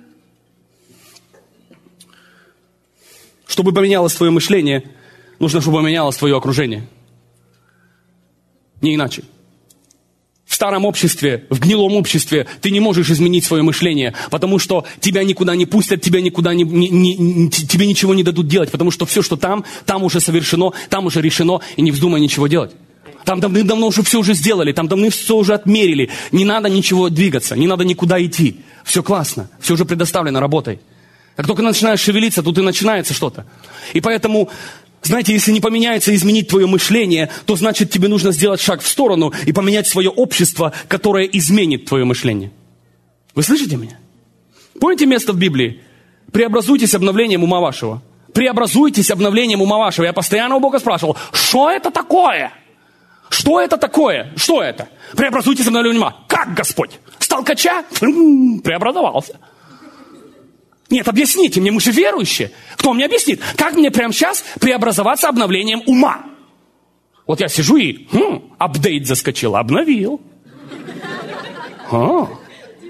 Чтобы поменялось твое мышление, нужно, чтобы поменялось твое окружение. Не иначе. В старом обществе, в гнилом обществе ты не можешь изменить свое мышление, потому что тебя никуда не пустят, тебя никуда не, не, не, тебе ничего не дадут делать, потому что все, что там, там уже совершено, там уже решено, и не вздумай ничего делать. Там давным-давно уже все уже сделали, там давно все уже отмерили. Не надо ничего двигаться, не надо никуда идти. Все классно, все уже предоставлено, работай. Как только начинаешь шевелиться, тут и начинается что-то. И поэтому... Знаете, если не поменяется, изменить твое мышление, то значит тебе нужно сделать шаг в сторону и поменять свое общество, которое изменит твое мышление. Вы слышите меня? Помните место в Библии? Преобразуйтесь обновлением ума вашего. Преобразуйтесь обновлением ума вашего. Я постоянно у Бога спрашивал, что это такое? Что это такое? Что это? Преобразуйтесь обновлением ума. Как, Господь? С толкача? Преобразовался. Нет, объясните мне, мы же верующие. Кто мне объяснит? Как мне прямо сейчас преобразоваться обновлением ума? Вот я сижу и хм, апдейт заскочил, обновил. А.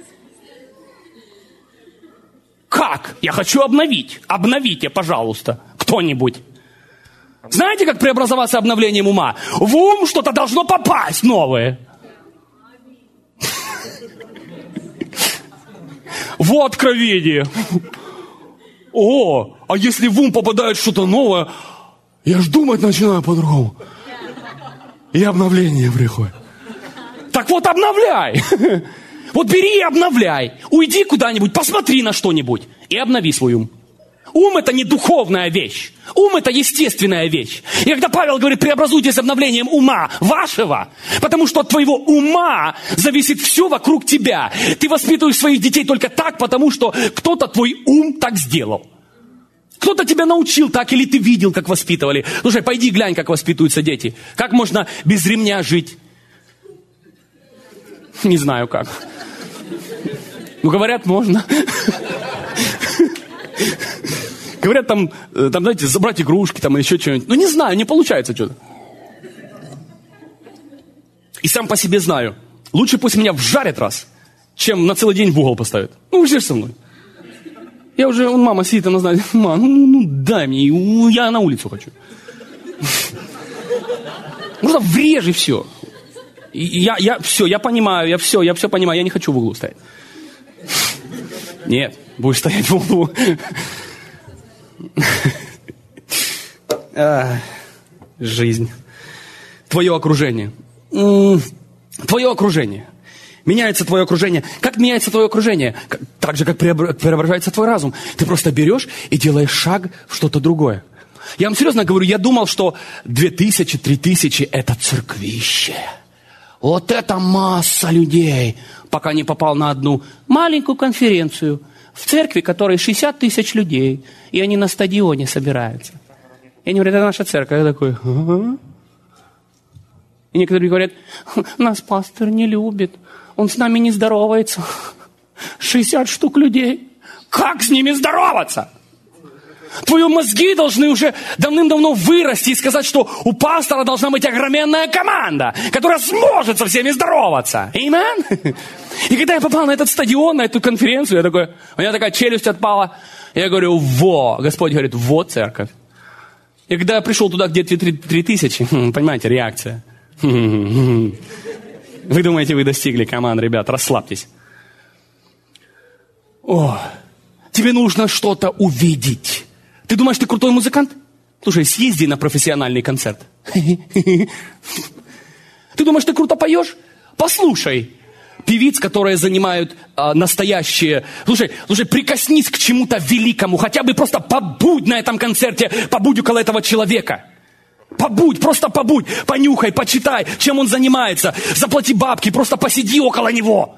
Как? Я хочу обновить. Обновите, пожалуйста, кто-нибудь. Знаете, как преобразоваться обновлением ума? В ум что-то должно попасть новое. Вот откровение. О, а если в ум попадает что-то новое, я ж думать начинаю по-другому. И обновление приходит. Так вот, обновляй. Вот бери и обновляй. Уйди куда-нибудь, посмотри на что-нибудь и обнови свой ум. Ум – это не духовная вещь. Ум – это естественная вещь. И когда Павел говорит, преобразуйтесь обновлением ума вашего, потому что от твоего ума зависит все вокруг тебя. Ты воспитываешь своих детей только так, потому что кто-то твой ум так сделал. Кто-то тебя научил так, или ты видел, как воспитывали. Слушай, пойди глянь, как воспитываются дети. Как можно без ремня жить? Не знаю как. Ну, говорят, можно. Говорят, там, там, знаете, забрать игрушки, там, или еще что-нибудь. Ну, не знаю, не получается что-то. И сам по себе знаю. Лучше пусть меня вжарят раз, чем на целый день в угол поставят. Ну, вы же со мной. Я уже, вон мама сидит, она знает, мама, ну, ну дай мне, я на улицу хочу. Можно врежь и все. И я, я, все, я понимаю, я все, я все понимаю, я не хочу в углу стоять. Нет, будешь стоять в углу. А, жизнь. Твое окружение. Твое окружение. Меняется твое окружение. Как меняется твое окружение? Так же, как преображается твой разум. Ты просто берешь и делаешь шаг в что-то другое. Я вам серьезно говорю, я думал, что две тысячи, три тысячи это церквище. Вот это масса людей, пока не попал на одну маленькую конференцию в церкви, в которой шестьдесят тысяч людей, и они на стадионе собираются. И они говорят, это наша церковь. Я такой, ага. И некоторые говорят, нас пастор не любит, он с нами не здоровается. шестьдесят штук людей. Как с ними здороваться? Твои мозги должны уже давным-давно вырасти и сказать, что у пастора должна быть огроменная команда, которая сможет со всеми здороваться. Аминь? И когда я попал на этот стадион, на эту конференцию, я такой, у меня такая челюсть отпала. Я говорю, во, Господь говорит, вот церковь. И когда я пришел туда, где три тысячи, понимаете, реакция. Вы думаете, вы достигли команд, ребят, расслабьтесь. О, тебе нужно что-то увидеть. Ты думаешь, ты крутой музыкант? Слушай, съезди на профессиональный концерт. Ты думаешь, ты круто поешь? Послушай певиц, которые занимают а, настоящие... Слушай, слушай, прикоснись к чему-то великому. Хотя бы просто побудь на этом концерте, побудь около этого человека. Побудь, просто побудь. Понюхай, почитай, чем он занимается. Заплати бабки, просто посиди около него.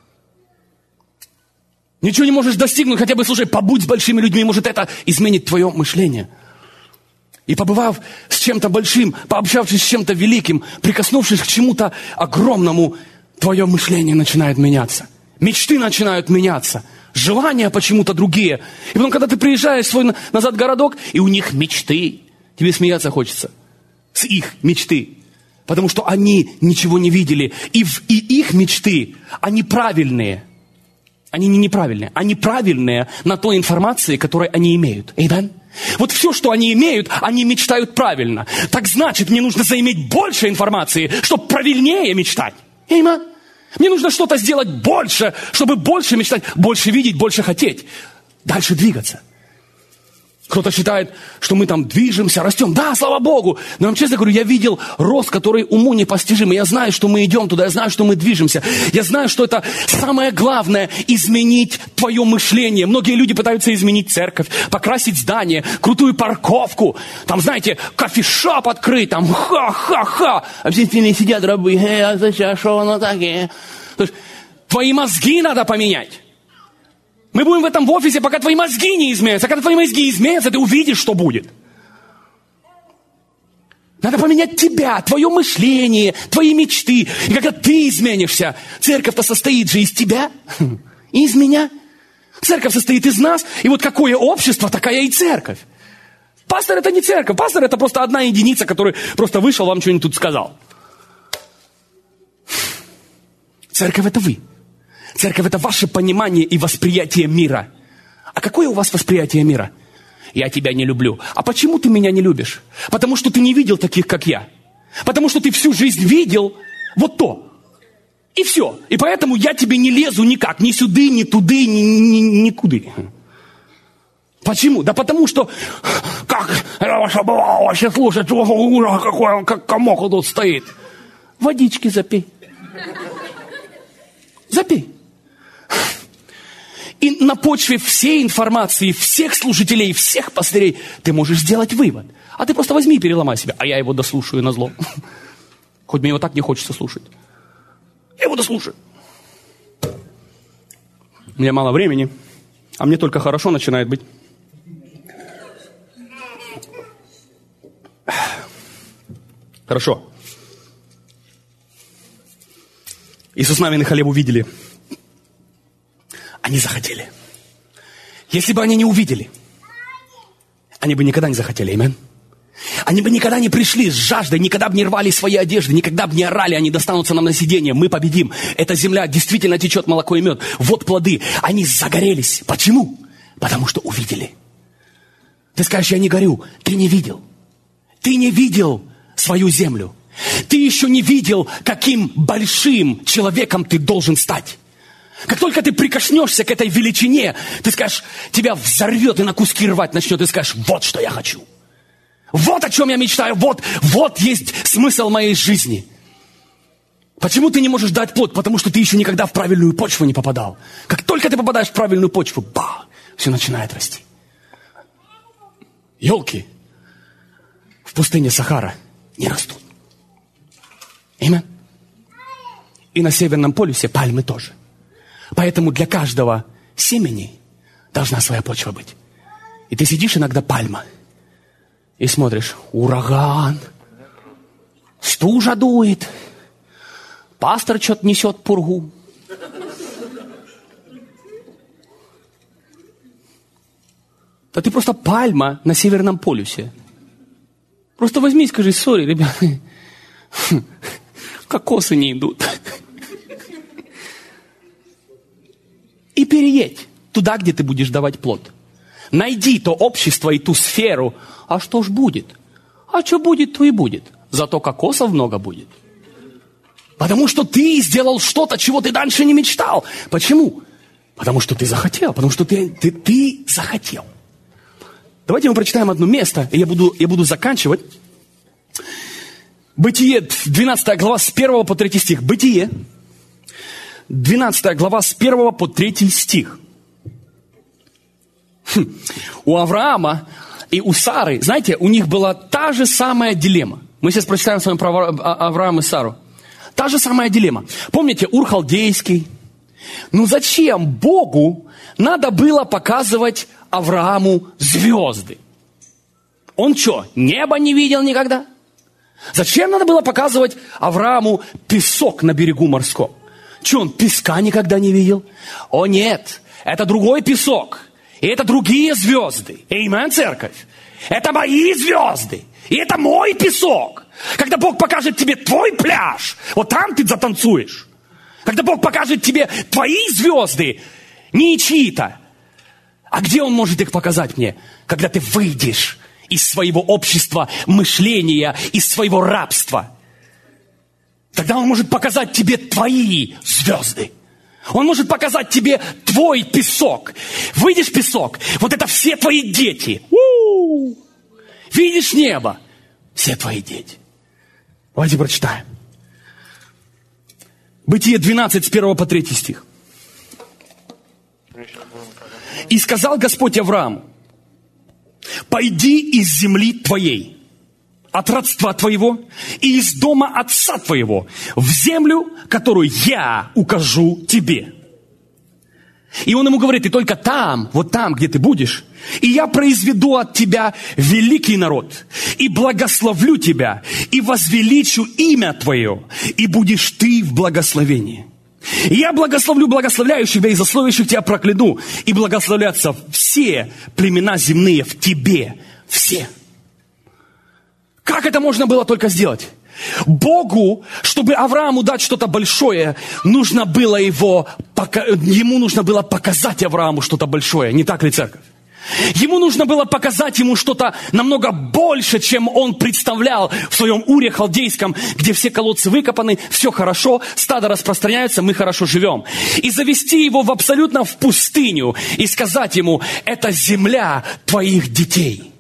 Ничего не можешь достигнуть, хотя бы, слушай, побудь с большими людьми, может, это изменит твое мышление. И побывав с чем-то большим, пообщавшись с чем-то великим, прикоснувшись к чему-то огромному, твое мышление начинает меняться. Мечты начинают меняться. Желания почему-то другие. И потом, когда ты приезжаешь в свой назад городок, и у них мечты, тебе смеяться хочется. С их мечты. Потому что они ничего не видели. И, в, и их мечты, они правильные. Они не неправильные. Они правильные на той информации, которую они имеют. Эйдан? Вот все, что они имеют, они мечтают правильно. Так значит, мне нужно заиметь больше информации, чтобы правильнее мечтать. Эйман? Мне нужно что-то сделать больше, чтобы больше мечтать, больше видеть, больше хотеть. Дальше двигаться. Кто-то считает, что мы там движемся, растем. Да, слава Богу. Но я вам честно говорю, я видел рост, который уму непостижим. И я знаю, что мы идем туда, я знаю, что мы движемся. Я знаю, что это самое главное – изменить твое мышление. Многие люди пытаются изменить церковь, покрасить здание, крутую парковку. Там, знаете, кофешоп открыть, там ха-ха-ха. А все стены сидят рабы. Эй, а зачем, что оно такое? Твои мозги надо поменять. Мы будем в этом в офисе, пока твои мозги не изменятся. А когда твои мозги изменятся, ты увидишь, что будет. Надо поменять тебя, твое мышление, твои мечты. И когда ты изменишься, церковь-то состоит же из тебя и из меня. Церковь состоит из нас, и вот какое общество, такая и церковь. Пастор это не церковь, пастор это просто одна единица, который просто вышел, вам что-нибудь тут сказал. Церковь это вы. Церковь это ваше понимание и восприятие мира. А какое у вас восприятие мира? Я тебя не люблю. А почему ты меня не любишь? Потому что ты не видел таких, как я. Потому что ты всю жизнь видел вот то. И все. И поэтому я тебе не лезу никак. Ни сюда, ни туда, ни, ни, никуда. Почему? Да потому что, как это бывало вообще слушать, какой он, как комок тут стоит. Водички запей. Запей. И на почве всей информации, всех служителей, всех пастырей, ты можешь сделать вывод. А ты просто возьми и переломай себя. А я его дослушаю назло. Хоть мне его так не хочется слушать. Я его дослушаю. У меня мало времени, а мне только хорошо начинает быть. Хорошо. Иисус Навин и Халев увидели. Они захотели. Если бы они не увидели, они бы никогда не захотели. Аминь. Они бы никогда не пришли с жаждой, никогда бы не рвали свои одежды, никогда бы не орали, они достанутся нам на сиденье, мы победим. Эта земля действительно течет молоко и мед. Вот плоды. Они загорелись. Почему? Потому что увидели. Ты скажешь, я не горю. Ты не видел. Ты не видел свою землю. Ты еще не видел, каким большим человеком ты должен стать. Как только ты прикоснешься к этой величине, ты скажешь, тебя взорвет и на куски рвать начнет. Ты скажешь, вот что я хочу. Вот о чем я мечтаю. Вот, вот есть смысл моей жизни. Почему ты не можешь дать плод? Потому что ты еще никогда в правильную почву не попадал. Как только ты попадаешь в правильную почву, ба, все начинает расти. Елки в пустыне Сахара не растут. Аминь. И на Северном полюсе пальмы тоже. Поэтому для каждого семени должна своя почва быть. И ты сидишь иногда пальма и смотришь, ураган, стужа дует, пастор что-то несет пургу. Да ты просто пальма на Северном полюсе. Просто возьми и скажи, сори, ребята, кокосы не идут. И переедь туда, где ты будешь давать плод. Найди то общество и ту сферу. А что ж будет? А что будет, то и будет. Зато кокосов много будет. Потому что ты сделал что-то, чего ты дальше не мечтал. Почему? Потому что ты захотел. Потому что ты, ты, ты захотел. Давайте мы прочитаем одно место, и я буду, я буду заканчивать. Бытие, двенадцатая глава, с первого по третий стих. Бытие, двенадцатая глава, с первого по третий стих. Хм. У Авраама и у Сары, знаете, у них была та же самая дилемма. Мы сейчас прочитаем с вами про Авраама и Сару. Та же самая дилемма. Помните, Ур Халдейский? Ну зачем Богу надо было показывать Аврааму звезды? Он что, небо не видел никогда? Зачем надо было показывать Аврааму песок на берегу морском? Что, он песка никогда не видел? О нет, это другой песок. И это другие звезды. Аминь, церковь. Это мои звезды. И это мой песок. Когда Бог покажет тебе твой пляж, вот там ты затанцуешь. Когда Бог покажет тебе твои звезды, не чьи-то. А где Он может их показать мне? Когда ты выйдешь из своего общества мышления, из своего рабства. Тогда Он может показать тебе твои звезды. Он может показать тебе твой песок. Выйдешь песок, вот это все твои дети. У-у-у. Видишь небо, все твои дети. Давайте прочитаем. Бытие двенадцать, с первого по третий стих. «И сказал Господь Аврааму: пойди из земли твоей, от родства твоего и из дома отца твоего, в землю, которую я укажу тебе». И он ему говорит: и только там, вот там, где ты будешь, и я произведу от тебя великий народ, и благословлю тебя, и возвеличу имя твое, и будешь ты в благословении. И я благословлю благословляющих тебя и злословящих тебя прокляну. И благословлятся все племена земные в тебе. Все. Как это можно было только сделать? Богу, чтобы Аврааму дать что-то большое, нужно было его, ему нужно было показать Аврааму что-то большое. Не так ли, церковь? Ему нужно было показать ему что-то намного больше, чем он представлял в своем Уре халдейском, где все колодцы выкопаны, все хорошо, стадо распространяется, мы хорошо живем. И завести его в абсолютно в пустыню и сказать ему: это земля твоих детей.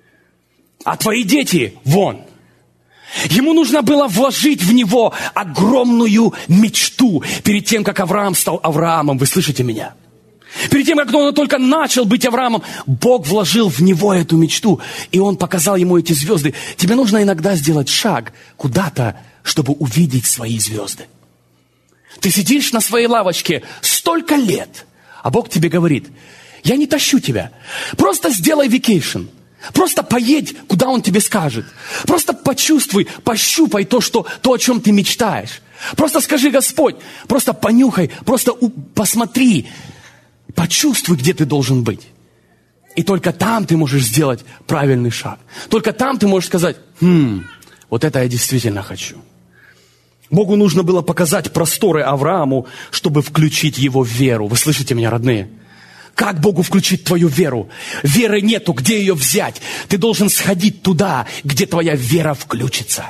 А твои дети вон. Ему нужно было вложить в него огромную мечту перед тем, как Авраам стал Авраамом. Вы слышите меня? Перед тем, как он только начал быть Авраамом, Бог вложил в него эту мечту, и он показал ему эти звезды. Тебе нужно иногда сделать шаг куда-то, чтобы увидеть свои звезды. Ты сидишь на своей лавочке столько лет, а Бог тебе говорит: я не тащу тебя, просто сделай вакейшн. Просто поедь, куда Он тебе скажет. Просто почувствуй, пощупай то, что, то, о чем ты мечтаешь. Просто скажи: Господь, просто понюхай, просто у, посмотри, почувствуй, где ты должен быть. И только там ты можешь сделать правильный шаг. Только там ты можешь сказать: хм, вот это я действительно хочу. Богу нужно было показать просторы Аврааму, чтобы включить его в веру. Вы слышите меня, родные? Как Богу включить твою веру? Веры нету, где ее взять? Ты должен сходить туда, где твоя вера включится.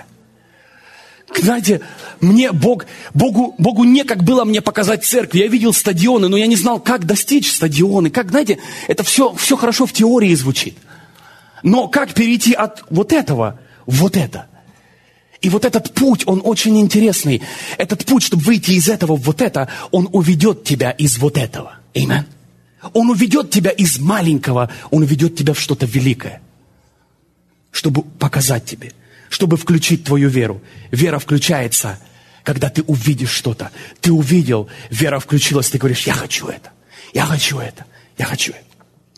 Знаете, мне Бог, Богу, Богу некак было мне показать церкви. Я видел стадионы, но я не знал, как достичь стадионы. Как, знаете, это все, все хорошо в теории звучит. Но как перейти от вот этого в вот это? И вот этот путь, он очень интересный. Этот путь, чтобы выйти из этого в вот это, он уведет тебя из вот этого. Аминь. Он уведет тебя из маленького, Он уведет тебя в что-то великое, чтобы показать тебе, чтобы включить твою веру. Вера включается, когда ты увидишь что-то. Ты увидел, вера включилась, ты говоришь: я хочу это, я хочу это, я хочу это.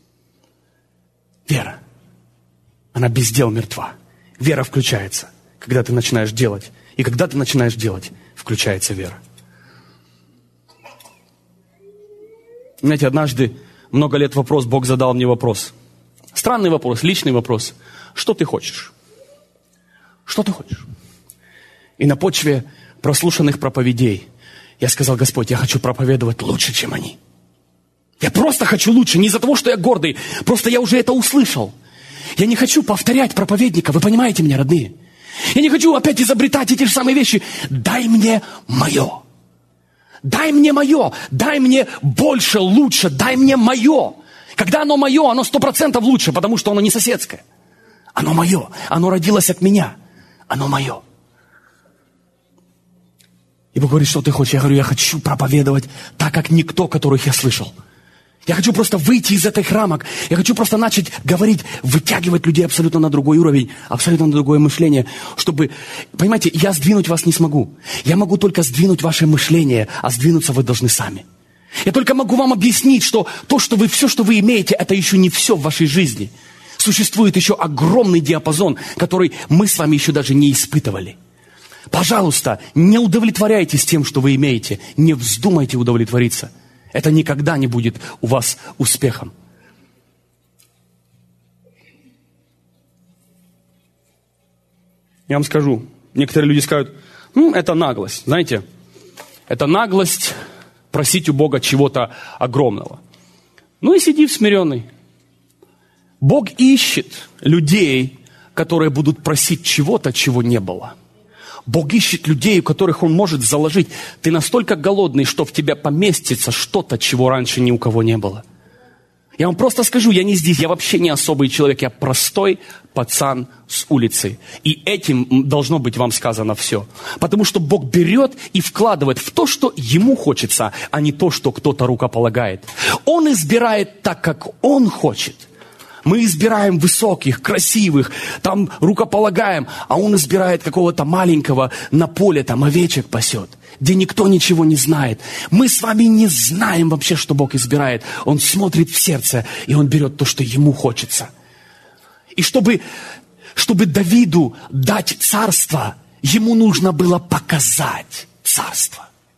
Вера, она без дел мертва. Вера включается, когда ты начинаешь делать. И когда ты начинаешь делать, включается вера. Знаете, однажды, много лет вопрос, Бог задал мне вопрос. Странный вопрос, личный вопрос. Что ты хочешь? Что ты хочешь? И на почве прослушанных проповедей я сказал: Господь, я хочу проповедовать лучше, чем они. Я просто хочу лучше, не из-за того, что я гордый. Просто я уже это услышал. Я не хочу повторять проповедника, вы понимаете меня, родные? Я не хочу опять изобретать эти же самые вещи. Дай мне мое. Дай мне мое, дай мне больше, лучше, дай мне мое. Когда оно мое, оно сто процентов лучше, потому что оно не соседское. Оно мое, оно родилось от меня, оно мое. И Бог говорит: что ты хочешь? Я говорю: я хочу проповедовать так, как никто, которых я слышал. Я хочу просто выйти из этих рамок. Я хочу просто начать говорить, вытягивать людей абсолютно на другой уровень, абсолютно на другое мышление, чтобы, понимаете, я сдвинуть вас не смогу. Я могу только сдвинуть ваше мышление, а сдвинуться вы должны сами. Я только могу вам объяснить, что то, что вы, все, что вы имеете, это еще не все в вашей жизни. Существует еще огромный диапазон, который мы с вами еще даже не испытывали. Пожалуйста, не удовлетворяйтесь тем, что вы имеете. Не вздумайте удовлетвориться. Это никогда не будет у вас успехом. Я вам скажу, некоторые люди скажут: ну, это наглость, знаете, это наглость просить у Бога чего-то огромного. Ну и сиди в смиренный. Бог ищет людей, которые будут просить чего-то, чего не было. Бог ищет людей, у которых Он может заложить. Ты настолько голодный, что в тебя поместится что-то, чего раньше ни у кого не было. Я вам просто скажу, я не здесь, я вообще не особый человек, я простой пацан с улицы. И этим должно быть вам сказано все. Потому что Бог берет и вкладывает в то, что Ему хочется, а не то, что кто-то рукополагает. Он избирает так, как Он хочет. Мы избираем высоких, красивых, там рукополагаем, а Он избирает какого-то маленького на поле, там овечек пасет, где никто ничего не знает. Мы с вами не знаем вообще, что Бог избирает. Он смотрит в сердце, и Он берет то, что Ему хочется. И чтобы, чтобы Давиду дать царство, ему нужно было показать царство.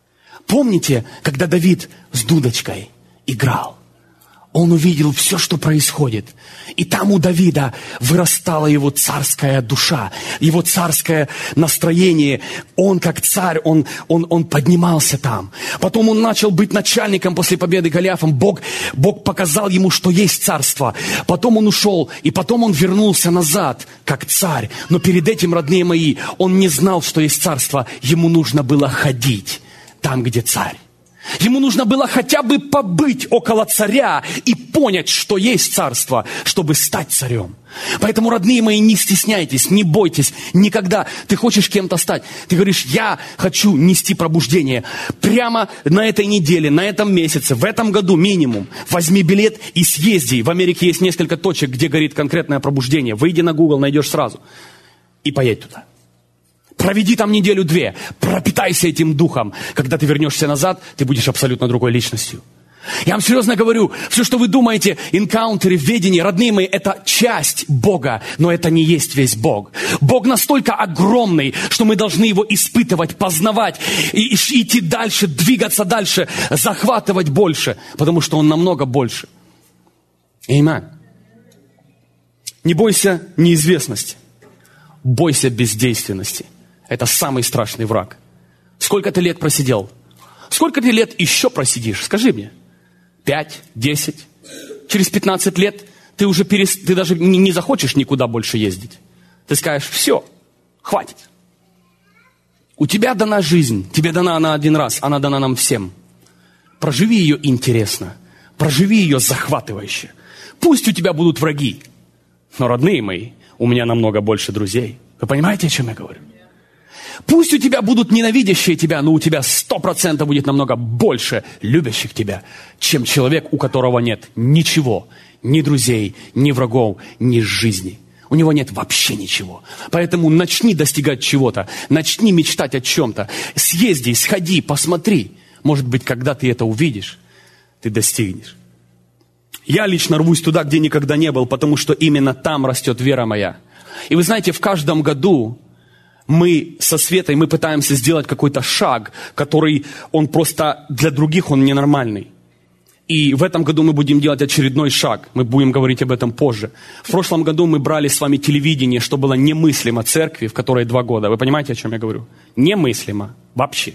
Помните, когда Давид с дудочкой играл? Он увидел все, что происходит. И там у Давида вырастала его царская душа, его царское настроение. Он как царь, он, он, он поднимался там. Потом он начал быть начальником после победы Голиафом. Бог, Бог показал ему, что есть царство. Потом он ушел, и потом он вернулся назад, как царь. Но перед этим, родные мои, он не знал, что есть царство. Ему нужно было ходить там, где царь. Ему нужно было хотя бы побыть около царя и понять, что есть царство, чтобы стать царем. Поэтому, родные мои, не стесняйтесь, не бойтесь никогда. Ты хочешь кем-то стать. Ты говоришь, я хочу нести пробуждение. Прямо на этой неделе, на этом месяце, в этом году минимум. Возьми билет и съезди. В Америке есть несколько точек, где горит конкретное пробуждение. Выйди на Google, найдешь сразу. И поедь туда. Проведи там неделю-две, пропитайся этим духом. Когда ты вернешься назад, ты будешь абсолютно другой личностью. Я вам серьезно говорю, все, что вы думаете, энкаунтеры, видение, родные мои, это часть Бога, но это не есть весь Бог. Бог настолько огромный, что мы должны его испытывать, познавать, и, и идти дальше, двигаться дальше, захватывать больше, потому что Он намного больше. Аминь. Не бойся неизвестности, бойся бездейственности. Это самый страшный враг. Сколько ты лет просидел? Сколько ты лет еще просидишь? Скажи мне. Пять, десять. Через пятнадцать лет ты уже перес... ты даже не, не захочешь никуда больше ездить. Ты скажешь, все, хватит. У тебя дана жизнь. Тебе дана она один раз. Она дана нам всем. Проживи ее интересно. Проживи ее захватывающе. Пусть у тебя будут враги. Но, родные мои, у меня намного больше друзей. Вы понимаете, о чем я говорю? Пусть у тебя будут ненавидящие тебя, но у тебя сто процентов будет намного больше любящих тебя, чем человек, у которого нет ничего, ни друзей, ни врагов, ни жизни. У него нет вообще ничего. Поэтому начни достигать чего-то, начни мечтать о чем-то. Съезди, сходи, посмотри. Может быть, когда ты это увидишь, ты достигнешь. Я лично рвусь туда, где никогда не был, потому что именно там растет вера моя. И вы знаете, в каждом году мы со Светой, мы пытаемся сделать какой-то шаг, который, он просто для других, он ненормальный. И в этом году мы будем делать очередной шаг. Мы будем говорить об этом позже. В прошлом году мы брали с вами телевидение, что было немыслимо церкви, в которой два года. Вы понимаете, о чем я говорю? Немыслимо. Вообще.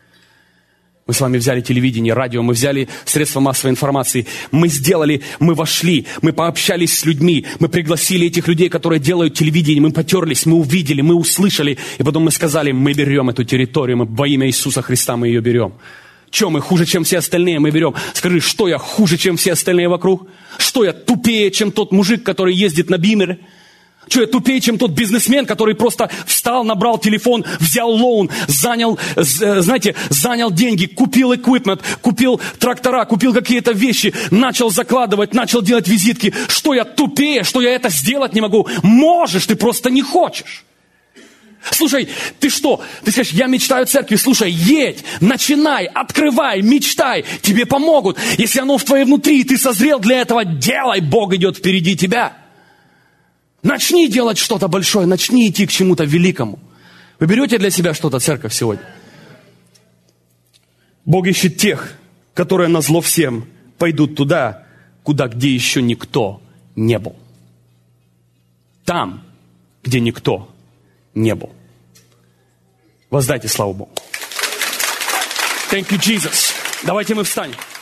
Мы с вами взяли телевидение, радио, мы взяли средства массовой информации. Мы сделали, мы вошли, мы пообщались с людьми, мы пригласили этих людей, которые делают телевидение, мы потерлись, мы увидели, мы услышали. И потом мы сказали, мы берем эту территорию, мы во имя Иисуса Христа мы ее берем. Че, мы хуже, чем все остальные, мы берем. Скажи, что я хуже, чем все остальные вокруг? Что я тупее, чем тот мужик, который ездит на Бимере? Что я тупее, чем тот бизнесмен, который просто встал, набрал телефон, взял лоун, занял, знаете, занял деньги, купил эквипмент, купил трактора, купил какие-то вещи, начал закладывать, начал делать визитки. Что я тупее, что я это сделать не могу? Можешь, ты просто не хочешь. Слушай, ты что? Ты скажешь, я мечтаю о церкви. Слушай, едь, начинай, открывай, мечтай. Тебе помогут. Если оно в твоей внутри, и ты созрел для этого, делай. Бог идет впереди тебя. Начни делать что-то большое, начни идти к чему-то великому. Вы берете для себя что-то, церковь, сегодня? Бог ищет тех, которые назло всем пойдут туда, куда, где еще никто не был. Там, где никто не был. Воздайте славу Богу. Thank you, Jesus. Давайте мы встанем.